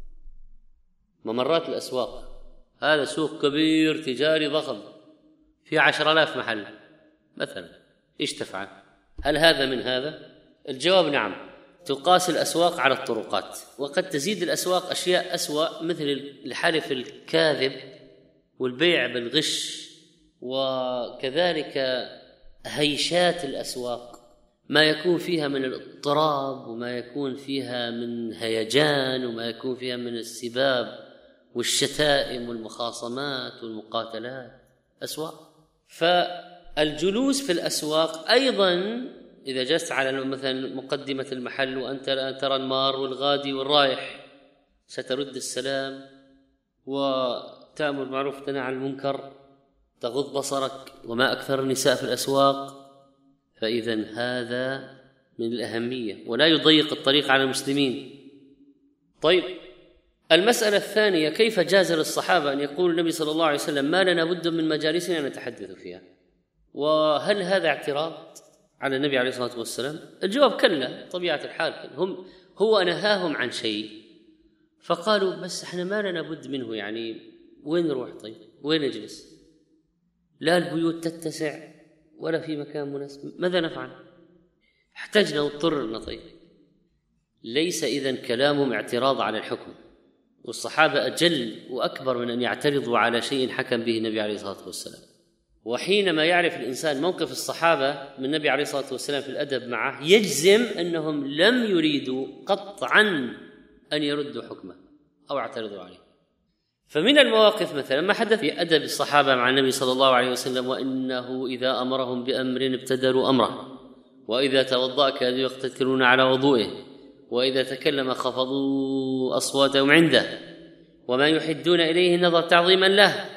ممرات الأسواق هذا سوق كبير تجاري ضخم في عشر آلاف محل مثلا، إيش تفعل؟ هل هذا من هذا؟ الجواب نعم، تقاس الأسواق على الطرقات. وقد تزيد الأسواق أشياء أسوأ مثل الحلف الكاذب والبيع بالغش، وكذلك هيشات الأسواق، ما يكون فيها من الاضطراب، وما يكون فيها من هيجان، وما يكون فيها من السباب والشتائم والمخاصمات والمقاتلات، أسواق. فالجلوس في الأسواق أيضا إذا جلست على مثلا مقدمة المحل وأنت ترى المار والغادي والرايح، سترد السلام وتأمر بالمعروف وتنهى عن المنكر، تغض بصرك، وما أكثر النساء في الأسواق. فإذا هذا من الأهمية، ولا يضيق الطريق على المسلمين. طيب، المسألة الثانية: كيف جاز للصحابة أن يقول النبي صلى الله عليه وسلم ما لنا بد من مجالسنا نتحدث فيها؟ وهل هذا اعتراض على النبي عليه الصلاة والسلام؟ الجواب كلا، طبيعة الحال. هم هو نهاهم عن شيء فقالوا بس احنا ما لنا بد منه، يعني وين نروح؟ طيب وين نجلس؟ لا البيوت تتسع ولا في مكان مناسب، ماذا نفعل؟ احتجنا واضطررنا. طيب، ليس إذن كلامهم اعتراض على الحكم، والصحابة أجل وأكبر من أن يعترضوا على شيء حكم به النبي عليه الصلاة والسلام. وحينما يعرف الإنسان موقف الصحابة من النبي عليه الصلاة والسلام في الأدب معه، يجزم أنهم لم يريدوا قطعا أن يردوا حكمه أو اعترضوا عليه. فمن المواقف مثلا ما حدث في أدب الصحابة مع النبي صلى الله عليه وسلم: وإنه إذا أمرهم بأمر ابتدروا أمره، وإذا توضأ كادوا يقتتلون على وضوئه، وإذا تكلم خفضوا أصواتهم عنده، وما يحدون إليه النظر تعظيما له.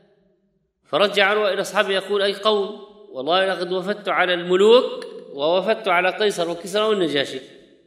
فرجع عروة إلى أصحابه يقول: أي قوم، والله لقد وفدت على الملوك ووفدت على قيصر وكسرى والنجاشي،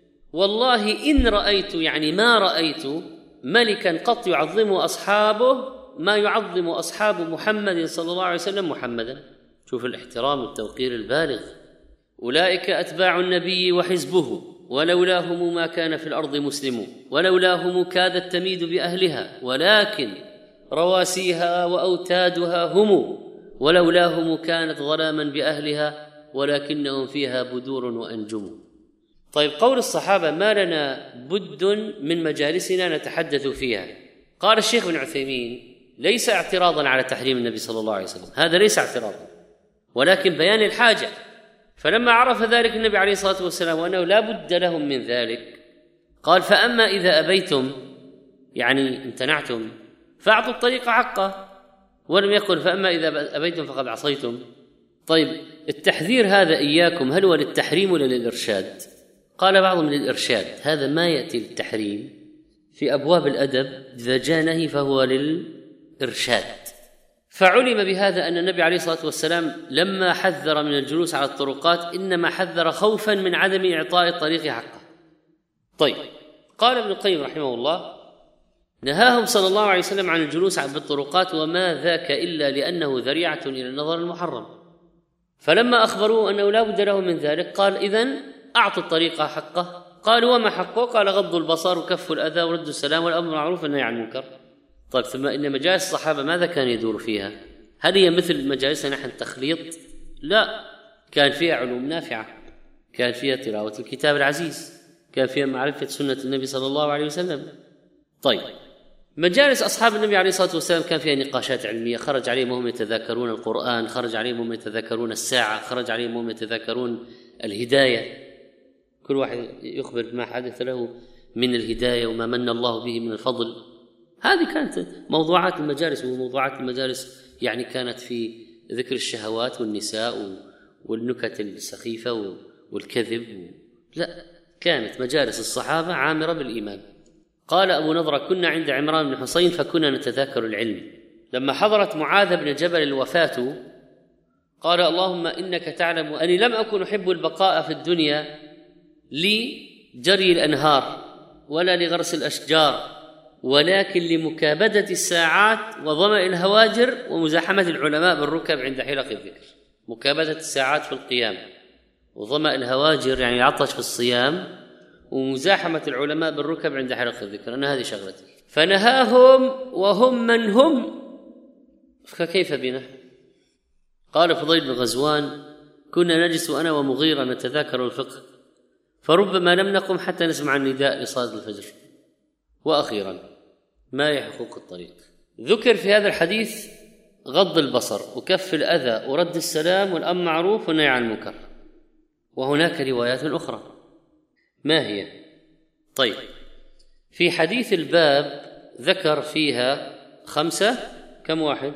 والله إن رأيت، يعني ما رأيت ملكا قط يعظم أصحابه ما يعظم أصحاب محمد صلى الله عليه وسلم محمدا. شوف الاحترام والتوقير البالغ. أولئك أتباع النبي وحزبه، ولولاهم ما كان في الأرض مسلم، ولولاهم كادت تميد بأهلها، ولكن رواسيها وأوتادها هم، ولولاهم كانت ظلاما بأهلها، ولكنهم فيها بدور وأنجم. طيب، قول الصحابة: ما لنا بد من مجالسنا نتحدث فيها. قال الشيخ ابن عثيمين: ليس اعتراضا على تحريم النبي صلى الله عليه وسلم، هذا ليس اعتراضا، ولكن بيان الحاجة. فلما عرف ذلك النبي عليه الصلاة والسلام وأنه لا بد لهم من ذلك، قال: فأما إذا أبيتم، يعني امتنعتم، فأعطوا الطريق حقه. ولم يقل: فأما إذا أبيتم فقد عصيتم. طيب، التحذير هذا إياكم هل هو للتحريم ولا للإرشاد؟ قال بعضهم للإرشاد، هذا ما يأتي للتحريم في أبواب الأدب، إذا جاء نهي فهو للإرشاد. فعلم بهذا أن النبي عليه الصلاة والسلام لما حذر من الجلوس على الطرقات إنما حذر خوفا من عدم إعطاء الطريق حقه. طيب، قال ابن القيم رحمه الله: نهاهم صلى الله عليه وسلم عن الجلوس بالطرقات، وما ذاك إلا لأنه ذريعة إلى النظر المحرم. فلما أخبروه أنه لا بد له من ذلك قال: إذن أعطوا الطريق حقه. قالوا: وما حقه؟ قال: غض البصر وكف الأذى ورد السلام والأمر بالمعروف والنهي عن المنكر. طيب، ثم إن مجالس الصحابة ماذا كان يدور فيها؟ هل هي مثل مجالسنا نحن تخليط؟ لا، كان فيها علوم نافعة، كان فيها تلاوة الكتاب العزيز، كان فيها معرفة سنة النبي صلى الله عليه وسلم. طيب، مجالس أصحاب النبي عليه الصلاة والسلام كان فيها نقاشات علمية، خرج عليهم وهم يتذاكرون القرآن، خرج عليهم وهم يتذاكرون الساعة، خرج عليهم وهم يتذاكرون الهداية، كل واحد يخبر بما حدث له من الهداية وما من الله به من الفضل. هذه كانت موضوعات المجالس، وموضوعات المجالس يعني كانت في ذكر الشهوات والنساء والنكت السخيفة والكذب. لا، كانت مجالس الصحابة عامرة بالإيمان. قال أبو نضرة: كنا عند عمران بن حسين فكنا نتذاكر العلم. لما حضرت معاذ بن جبل الوفاة قال: اللهم إنك تعلم أني لم أكن أحب البقاء في الدنيا لجري الأنهار ولا لغرس الأشجار، ولكن لمكابدة الساعات وظمأ الهواجر ومزاحمة العلماء بالركب عند حلق الذكر. مكابدة الساعات في القيام، وظمأ الهواجر يعني العطش في الصيام، ومزاحمة العلماء بالركب عند حلق الذكر، أنا هذه شغلتي. فنهاهم وهم من هم، فكيف بنا؟ قال فضيل بن غزوان: كنا نجلس أنا ومغيرة نتذاكر الفقه، فربما لم نقم حتى نسمع النداء لصلاة الفجر. وأخيرا، ما هي حقوق الطريق؟ ذكر في هذا الحديث غض البصر وكف الأذى ورد السلام والأمر معروف والنهي عن المنكر، وهناك روايات أخرى. ما هي؟ طيب، في حديث الباب ذكر فيها خمسة، كم واحد؟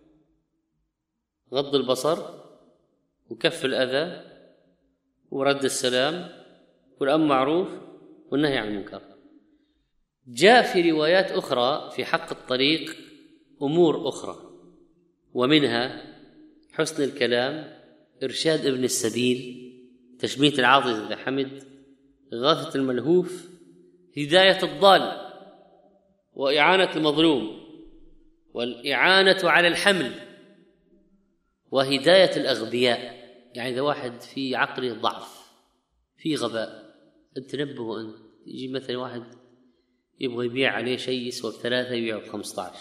غض البصر وكف الأذى ورد السلام والأمر معروف والنهي عن المنكر. جاء في روايات أخرى في حق الطريق أمور أخرى، ومنها حسن الكلام، إرشاد ابن السبيل، تشميت العاطس إذا حمد، إغاثة الملهوف، هداية الضال، وإعانة المظلوم، والإعانة على الحمل، وهداية الأغبياء. يعني إذا واحد في عقله ضعف، في غباء، تنبهه أنت. يجي مثلا واحد يبغى يبيع عليه شيء يسوى بثلاثة يبيعه بخمسة عشر،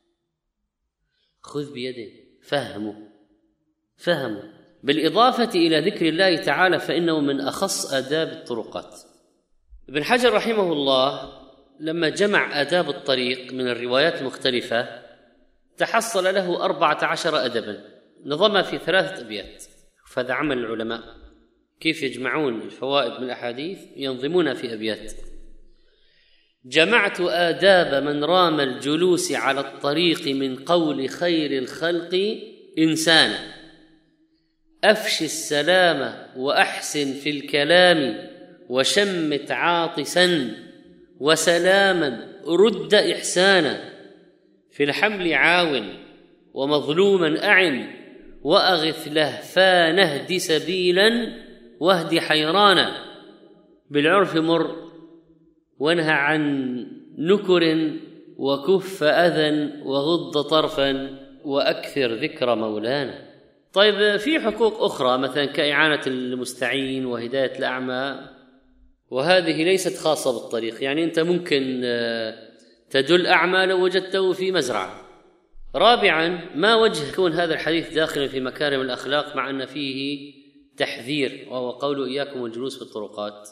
خذ بيده، فهمه فهمه بالإضافة إلى ذكر الله تعالى، فإنه من أخص آداب الطرقات. ابن حجر رحمه الله لما جمع آداب الطريق من الروايات المختلفة تحصل له أربعة عشر أدبا، نظمها في ثلاثة أبيات. فهذا عمل العلماء، كيف يجمعون الفوائد من الأحاديث ينظمونها في أبيات. جمعت آداب من رام الجلوس على الطريق من قول خير الخلق إنسانا، أفش السلام وأحسن في الكلام، وشمت عاطسا وسلاما رد إحسانا، في الحمل عاون ومظلوما أعن، وأغث لهفا نهد سبيلا واهد حيرانا، بالعرف مر وانهى عن نكر، وكف أذى وغض طرفا، وأكثر ذكر مولانا. طيب في حقوق أخرى مثلا كإعانة المستعين وهداية الأعمى، وهذه ليست خاصة بالطريق، يعني أنت ممكن تدل أعمى لو وجدته في مزرعة. رابعا، ما وجه كون هذا الحديث داخلا في مكارم الأخلاق مع أن فيه تحذير، وهو قول إياكم والجلوس في الطرقات؟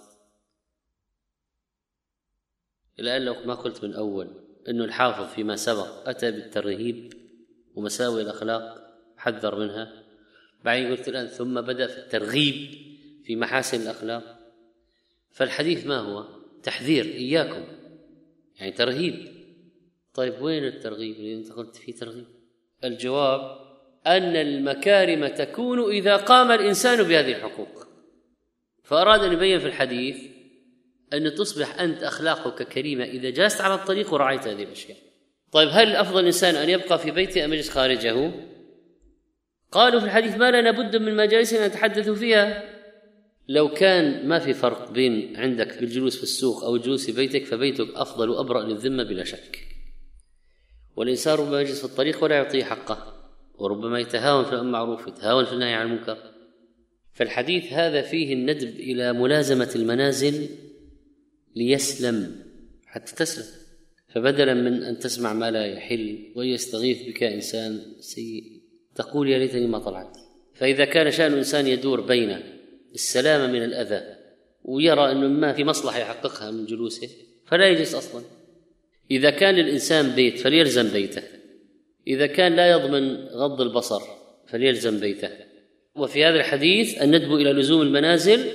الآن لو ما قلت من أول أنه الحافظ فيما سبق أتى بالترهيب ومساوئ الأخلاق حذر منها، بعدين قلت الآن ثم بدأ في الترغيب في محاسن الأخلاق، فالحديث ما هو؟ تحذير إياكم، يعني ترهيب. طيب وين الترغيب اللي أنت قلت فيه ترغيب؟ الجواب أن المكارم تكون إذا قام الإنسان بهذه الحقوق، فأراد أن يبين في الحديث أن تصبح أنت أخلاقك كريمة إذا جلست على الطريق ورعيت هذه الأشياء. طيب هل الأفضل الإنسان أن يبقى في بيته أم يجلس خارجه؟ قالوا في الحديث ما لنا بد من مجالس نتحدث فيها. لو كان ما في فرق بين عندك بالجلوس في السوق أو الجلوس في بيتك، فبيتك أفضل وأبرأ للذمة بلا شك. والإنسان ربما يجلس في الطريق ولا يعطيه حقه، وربما يتهاون في الأمر المعروف يتهاون في النهي عن المنكر. فالحديث هذا فيه الندب إلى ملازمة المنازل ليسلم حتى تسلم، فبدلا من أن تسمع ما لا يحل ويستغيث بك إنسان سيء تقول يا ليتني ما طلعت. فإذا كان شأن الإنسان يدور بين السلامة من الأذى ويرى أنه ما في مصلحة يحققها من جلوسه فلا يجلس أصلا. إذا كان للإنسان بيت فليلزم بيته، إذا كان لا يضمن غض البصر فليلزم بيته. وفي هذا الحديث الندب إلى لزوم المنازل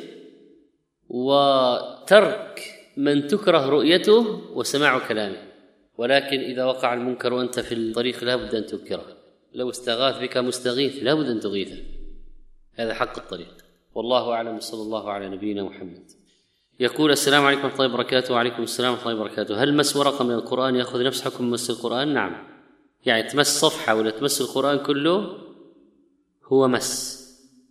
وترك من تكره رؤيته وسماع كلامه، ولكن إذا وقع المنكر وأنت في الطريق لا بد أن تنكره، لو استغاث بك مستغيث لا بد أن تغيثه، هذا حق الطريق. والله أعلم، صلى الله على نبينا محمد. يقول السلام عليكم ورحمة الله وبركاته. وعليكم السلام ورحمة الله وبركاته. هل مس ورقة من القرآن يأخذ نفس حكم مس القرآن؟ نعم، يعني تمس صفحة ولا تمس القرآن كله هو مس.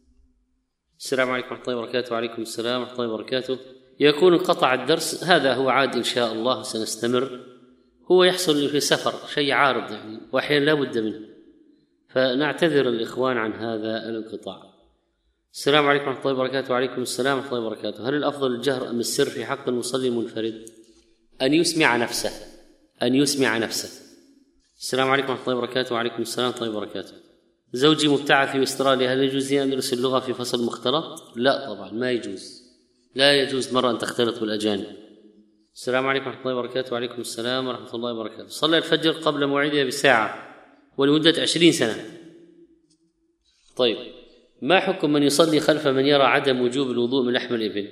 السلام عليكم ورحمة الله وبركاته. وعليكم السلام ورحمة الله وبركاته. يكون انقطع الدرس، هذا هو عاد إن شاء الله سنستمر، هو يحصل في سفر شيء عارض يعني وأحيانا لا بد منه، فنعتذر الإخوان عن هذا الانقطاع. السلام عليكم ورحمة الله وبركاته. وعليكم السلام ورحمة الله وبركاته. هل الأفضل الجهر أم السر في حق المصلي المنفرد؟ أن يسمع نفسه، أن يسمع نفسه. السلام عليكم ورحمة الله وبركاته. وعليكم السلام ورحمة الله وبركاته. زوجي مبتعث في أستراليا، هل يجوز أن أدرس اللغة في فصل مختلط؟ لا طبعا ما يجوز، لا يجوز مرة أن تختلط بالأجانب. السلام عليكم ورحمة الله وبركاته. وعليكم السلام ورحمة الله وبركاته. صلى الفجر قبل موعدها بساعة ولمدة عشرين سنة. طيب ما حكم من يصلي خلف من يرى عدم وجوب الوضوء من لحم الإبل؟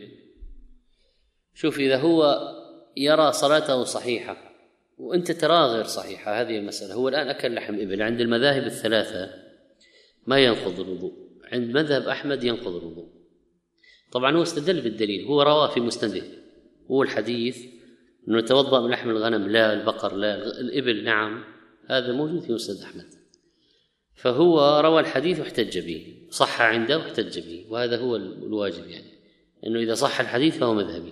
شوف، إذا هو يرى صلاته صحيحة وأنت ترى غير صحيحة، هذه المسألة. هو الآن أكل لحم إبل، عند المذاهب الثلاثة ما ينقض الوضوء، عند مذهب أحمد ينقض الوضوء. طبعا هو استدل بالدليل، هو رواه في مسنده، هو الحديث أنه يتوضأ من لحم الغنم لا البقر لا الإبل، نعم هذا موجود في مسند أحمد، فهو روى الحديث واحتج به، صح عنده واحتج به، وهذا هو الواجب، يعني أنه إذا صح الحديث فهو مذهبي.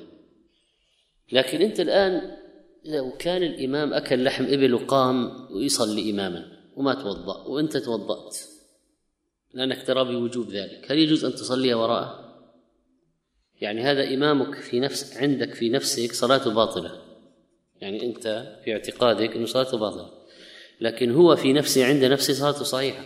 لكن أنت الآن لو كان الإمام أكل لحم إبل وقام ويصلي إماما وما توضأ وأنت توضأت لأنك ترى بوجوب ذلك، هل يجوز أن تصلي وراءه؟ يعني هذا إمامك في نفس عندك في نفسك صلاته باطلة، يعني أنت في اعتقادك أنه صلاته باطلة، لكن هو في نفسه عند نفسه صلاته صحيحة.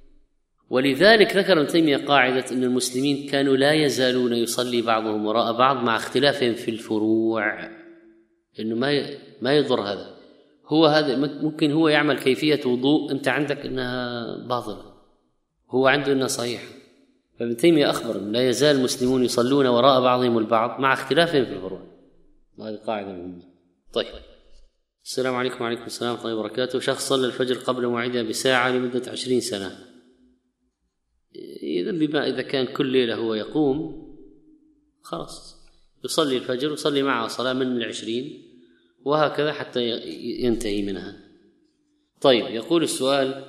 ولذلك ذكر ابن تيمية قاعدة أن المسلمين كانوا لا يزالون يصلي بعضهم وراء بعض مع اختلافهم في الفروع، إنه ما ما يضر هذا. هو هذا ممكن هو يعمل كيفية وضوء أنت عندك أنها باطلة، هو عنده أنها صحيحة. فابن تيمية أخبر أن لا يزال المسلمون يصلون وراء بعضهم البعض مع اختلافهم في الفروع، وهذه قاعدة مهمة. طيب. السلام عليكم. وعليكم السلام ورحمة الله وبركاته. شخص صلى الفجر قبل موعدها بساعة لمدة عشرين سنة، إذا بما إذا كان كل ليلة هو يقوم خلاص يصلي الفجر ويصلي معها صلاة من العشرين وهكذا حتى ينتهي منها. طيب، يقول السؤال: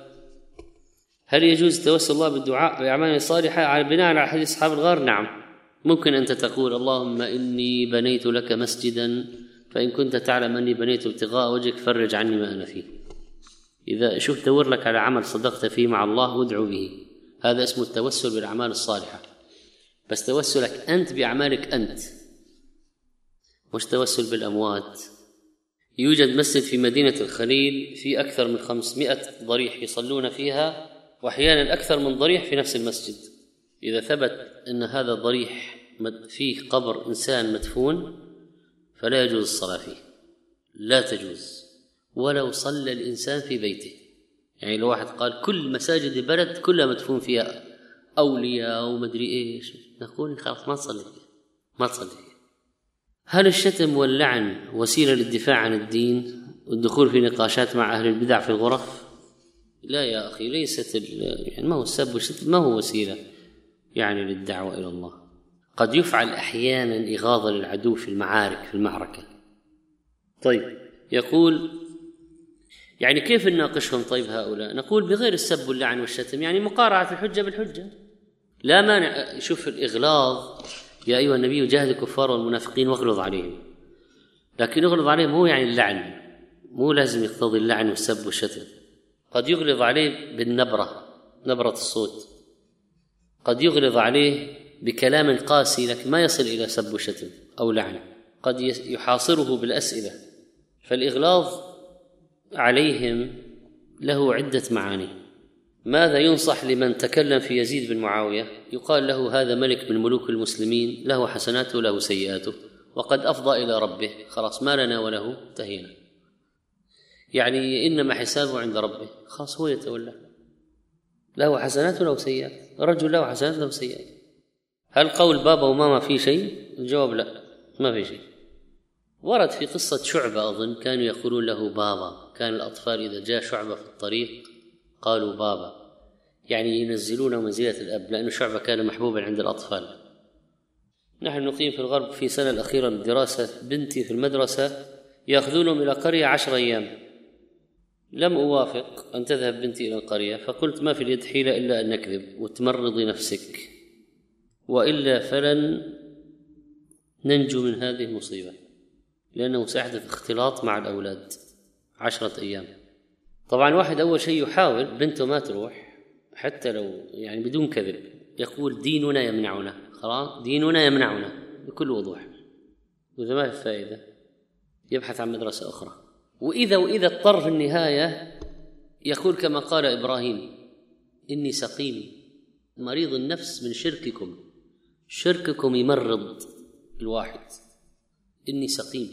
هل يجوز توسل الله بالدعاء بأعمال صالحة على بناء على حديث أصحاب الغار؟ نعم، ممكن أنت تقول: اللهم إني بنيت لك مسجدا فإن كنت تعلم أني بنيت ابتغاء وجهك فرج عني ما أنا فيه. إذا شوف دور لك على عمل صدقت فيه مع الله وادعو به، هذا اسمه التوسل بالأعمال الصالحة. بس توسلك أنت بأعمالك أنت، مش توسل بالأموات. يوجد مسجد في مدينة الخليل في أكثر من خمسمائة ضريح يصلون فيها، وأحيانا أكثر من ضريح في نفس المسجد. إذا ثبت أن هذا الضريح فيه قبر إنسان مدفون فلا يجوز الصلاة فيه، لا تجوز، ولو صلى الإنسان في بيته. يعني لو واحد قال كل مساجد البلد كلها مدفون فيها أولياء ومدري إيش، نقول خلاص ما تصلي فيه، ما تصلي فيه. هل الشتم واللعن وسيلة للدفاع عن الدين والدخول في نقاشات مع أهل البدع في الغرف؟ لا يا أخي، ليست يعني ما هو السب والشتم ما هو وسيلة يعني للدعوة إلى الله. قد يفعل أحيانا إغاظة للعدو في المعارك في المعركة. طيب، يقول يعني كيف نناقشهم؟ طيب هؤلاء نقول بغير السب واللعن والشتم، يعني مقارعة الحجة بالحجة، لا مانع. شوف الإغلاظ: يا أيها النبي جاهد الكفار والمنافقين واغلظ عليهم، لكن يغلظ عليهم هو يعني اللعن، مو لازم يقتضي اللعن والسب والشتم. قد يغلظ عليه بالنبرة، نبرة الصوت، قد يغلظ عليه بكلام قاسي لكن ما يصل إلى سب وشتم أو لعن، قد يحاصره بالأسئلة. فالإغلاظ عليهم له عدة معاني. ماذا ينصح لمن تكلم في يزيد بن معاوية؟ يقال له: هذا ملك من ملوك المسلمين، له حسناته وله سيئاته، وقد أفضى إلى ربه، خلاص ما لنا وله انتهينا، يعني إنما حسابه عند ربه، خلاص هو يتولى، له حسنات وله سيئات، رجل له حسنات وله سيئات. هل قول بابا وماما في شيء؟ الجواب لا، ما في شيء. ورد في قصة شعبة أظن كانوا يقولون له بابا، كان الأطفال إذا جاء شعبة في الطريق قالوا بابا، يعني ينزلونه منزلة الأب، لأن شعبة كان محبوبا عند الأطفال. نحن نقيم في الغرب في سنة الأخيرة للدراسة، بنتي في المدرسة يأخذونهم إلى قرية عشر أيام، لم أوافق أن تذهب بنتي إلى القرية، فقلت ما في اليد حيلة إلا أن نكذب وتمرضي نفسك، وإلا فلن ننجو من هذه المصيبة، لأنه سيحدث اختلاط مع الأولاد عشرة أيام. طبعا واحد أول شيء يحاول بنته ما تروح، حتى لو يعني بدون كذب، يقول ديننا يمنعنا، خلاص ديننا يمنعنا بكل وضوح، وإذا ما في فائدة يبحث عن مدرسة أخرى. وإذا وإذا اضطر في النهاية يقول كما قال إبراهيم: إني سقيم مريض النفس من شرككم، شرككم يمرض الواحد، إني سقيم،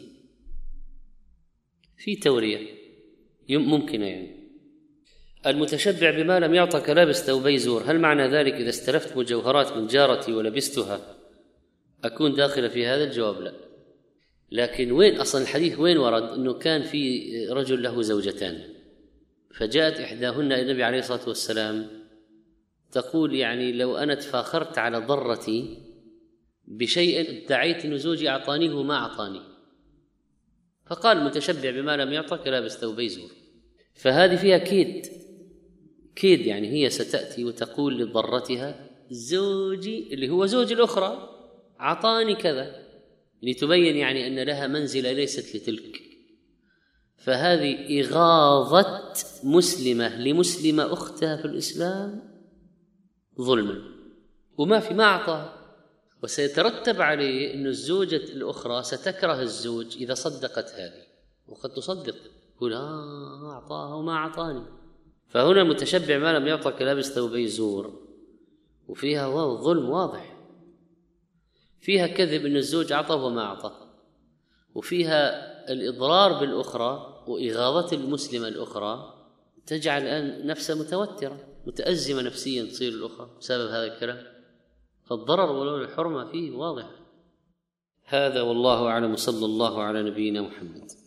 في تورية ممكنة. يعني المتشبع بما لم يعطى كلابس ثوبي زور، هل معنى ذلك إذا استلفت مجوهرات من جارتي ولبستها أكون داخلة في هذا؟ الجواب لا. لكن وين أصلا الحديث؟ وين ورد أنه كان في رجل له زوجتان، فجاءت إحداهن إلى النبي عليه الصلاة والسلام تقول: يعني لو أنا تفاخرت على ضرتي بشيء ادعيت أن زوجي أعطانيه وما أعطاني، فقال المتشبع بما لم يعطى كلابس ثوبي زور. فهذه فيها كيد، كيد يعني هي ستأتي وتقول لضرتها: زوجي اللي هو زوج الأخرى أعطاني كذا، لتبين يعني أن لها منزلة ليست لتلك. فهذه إغاظة مسلمة لمسلمة أختها في الإسلام ظلما، وما في ما أعطاها، وسيترتب عليه أن الزوجة الأخرى ستكره الزوج إذا صدقت هذه، وقد تصدق يقول آه أعطاها وما أعطاني. فهنا متشبع ما لم يعطى كلابس ثوبي زور، وفيها ظلم واضح، فيها كذب أن الزوج أعطى وما أعطى، وفيها الإضرار بالأخرى وإغاظة المسلمة الأخرى، تجعل الآن نفسها متوترة متأزمة نفسيا تصير الأخرى بسبب هذا الكلام. فالضرر ولو الحرمة فيه واضح. هذا والله أعلم، صلى الله على نبينا محمد.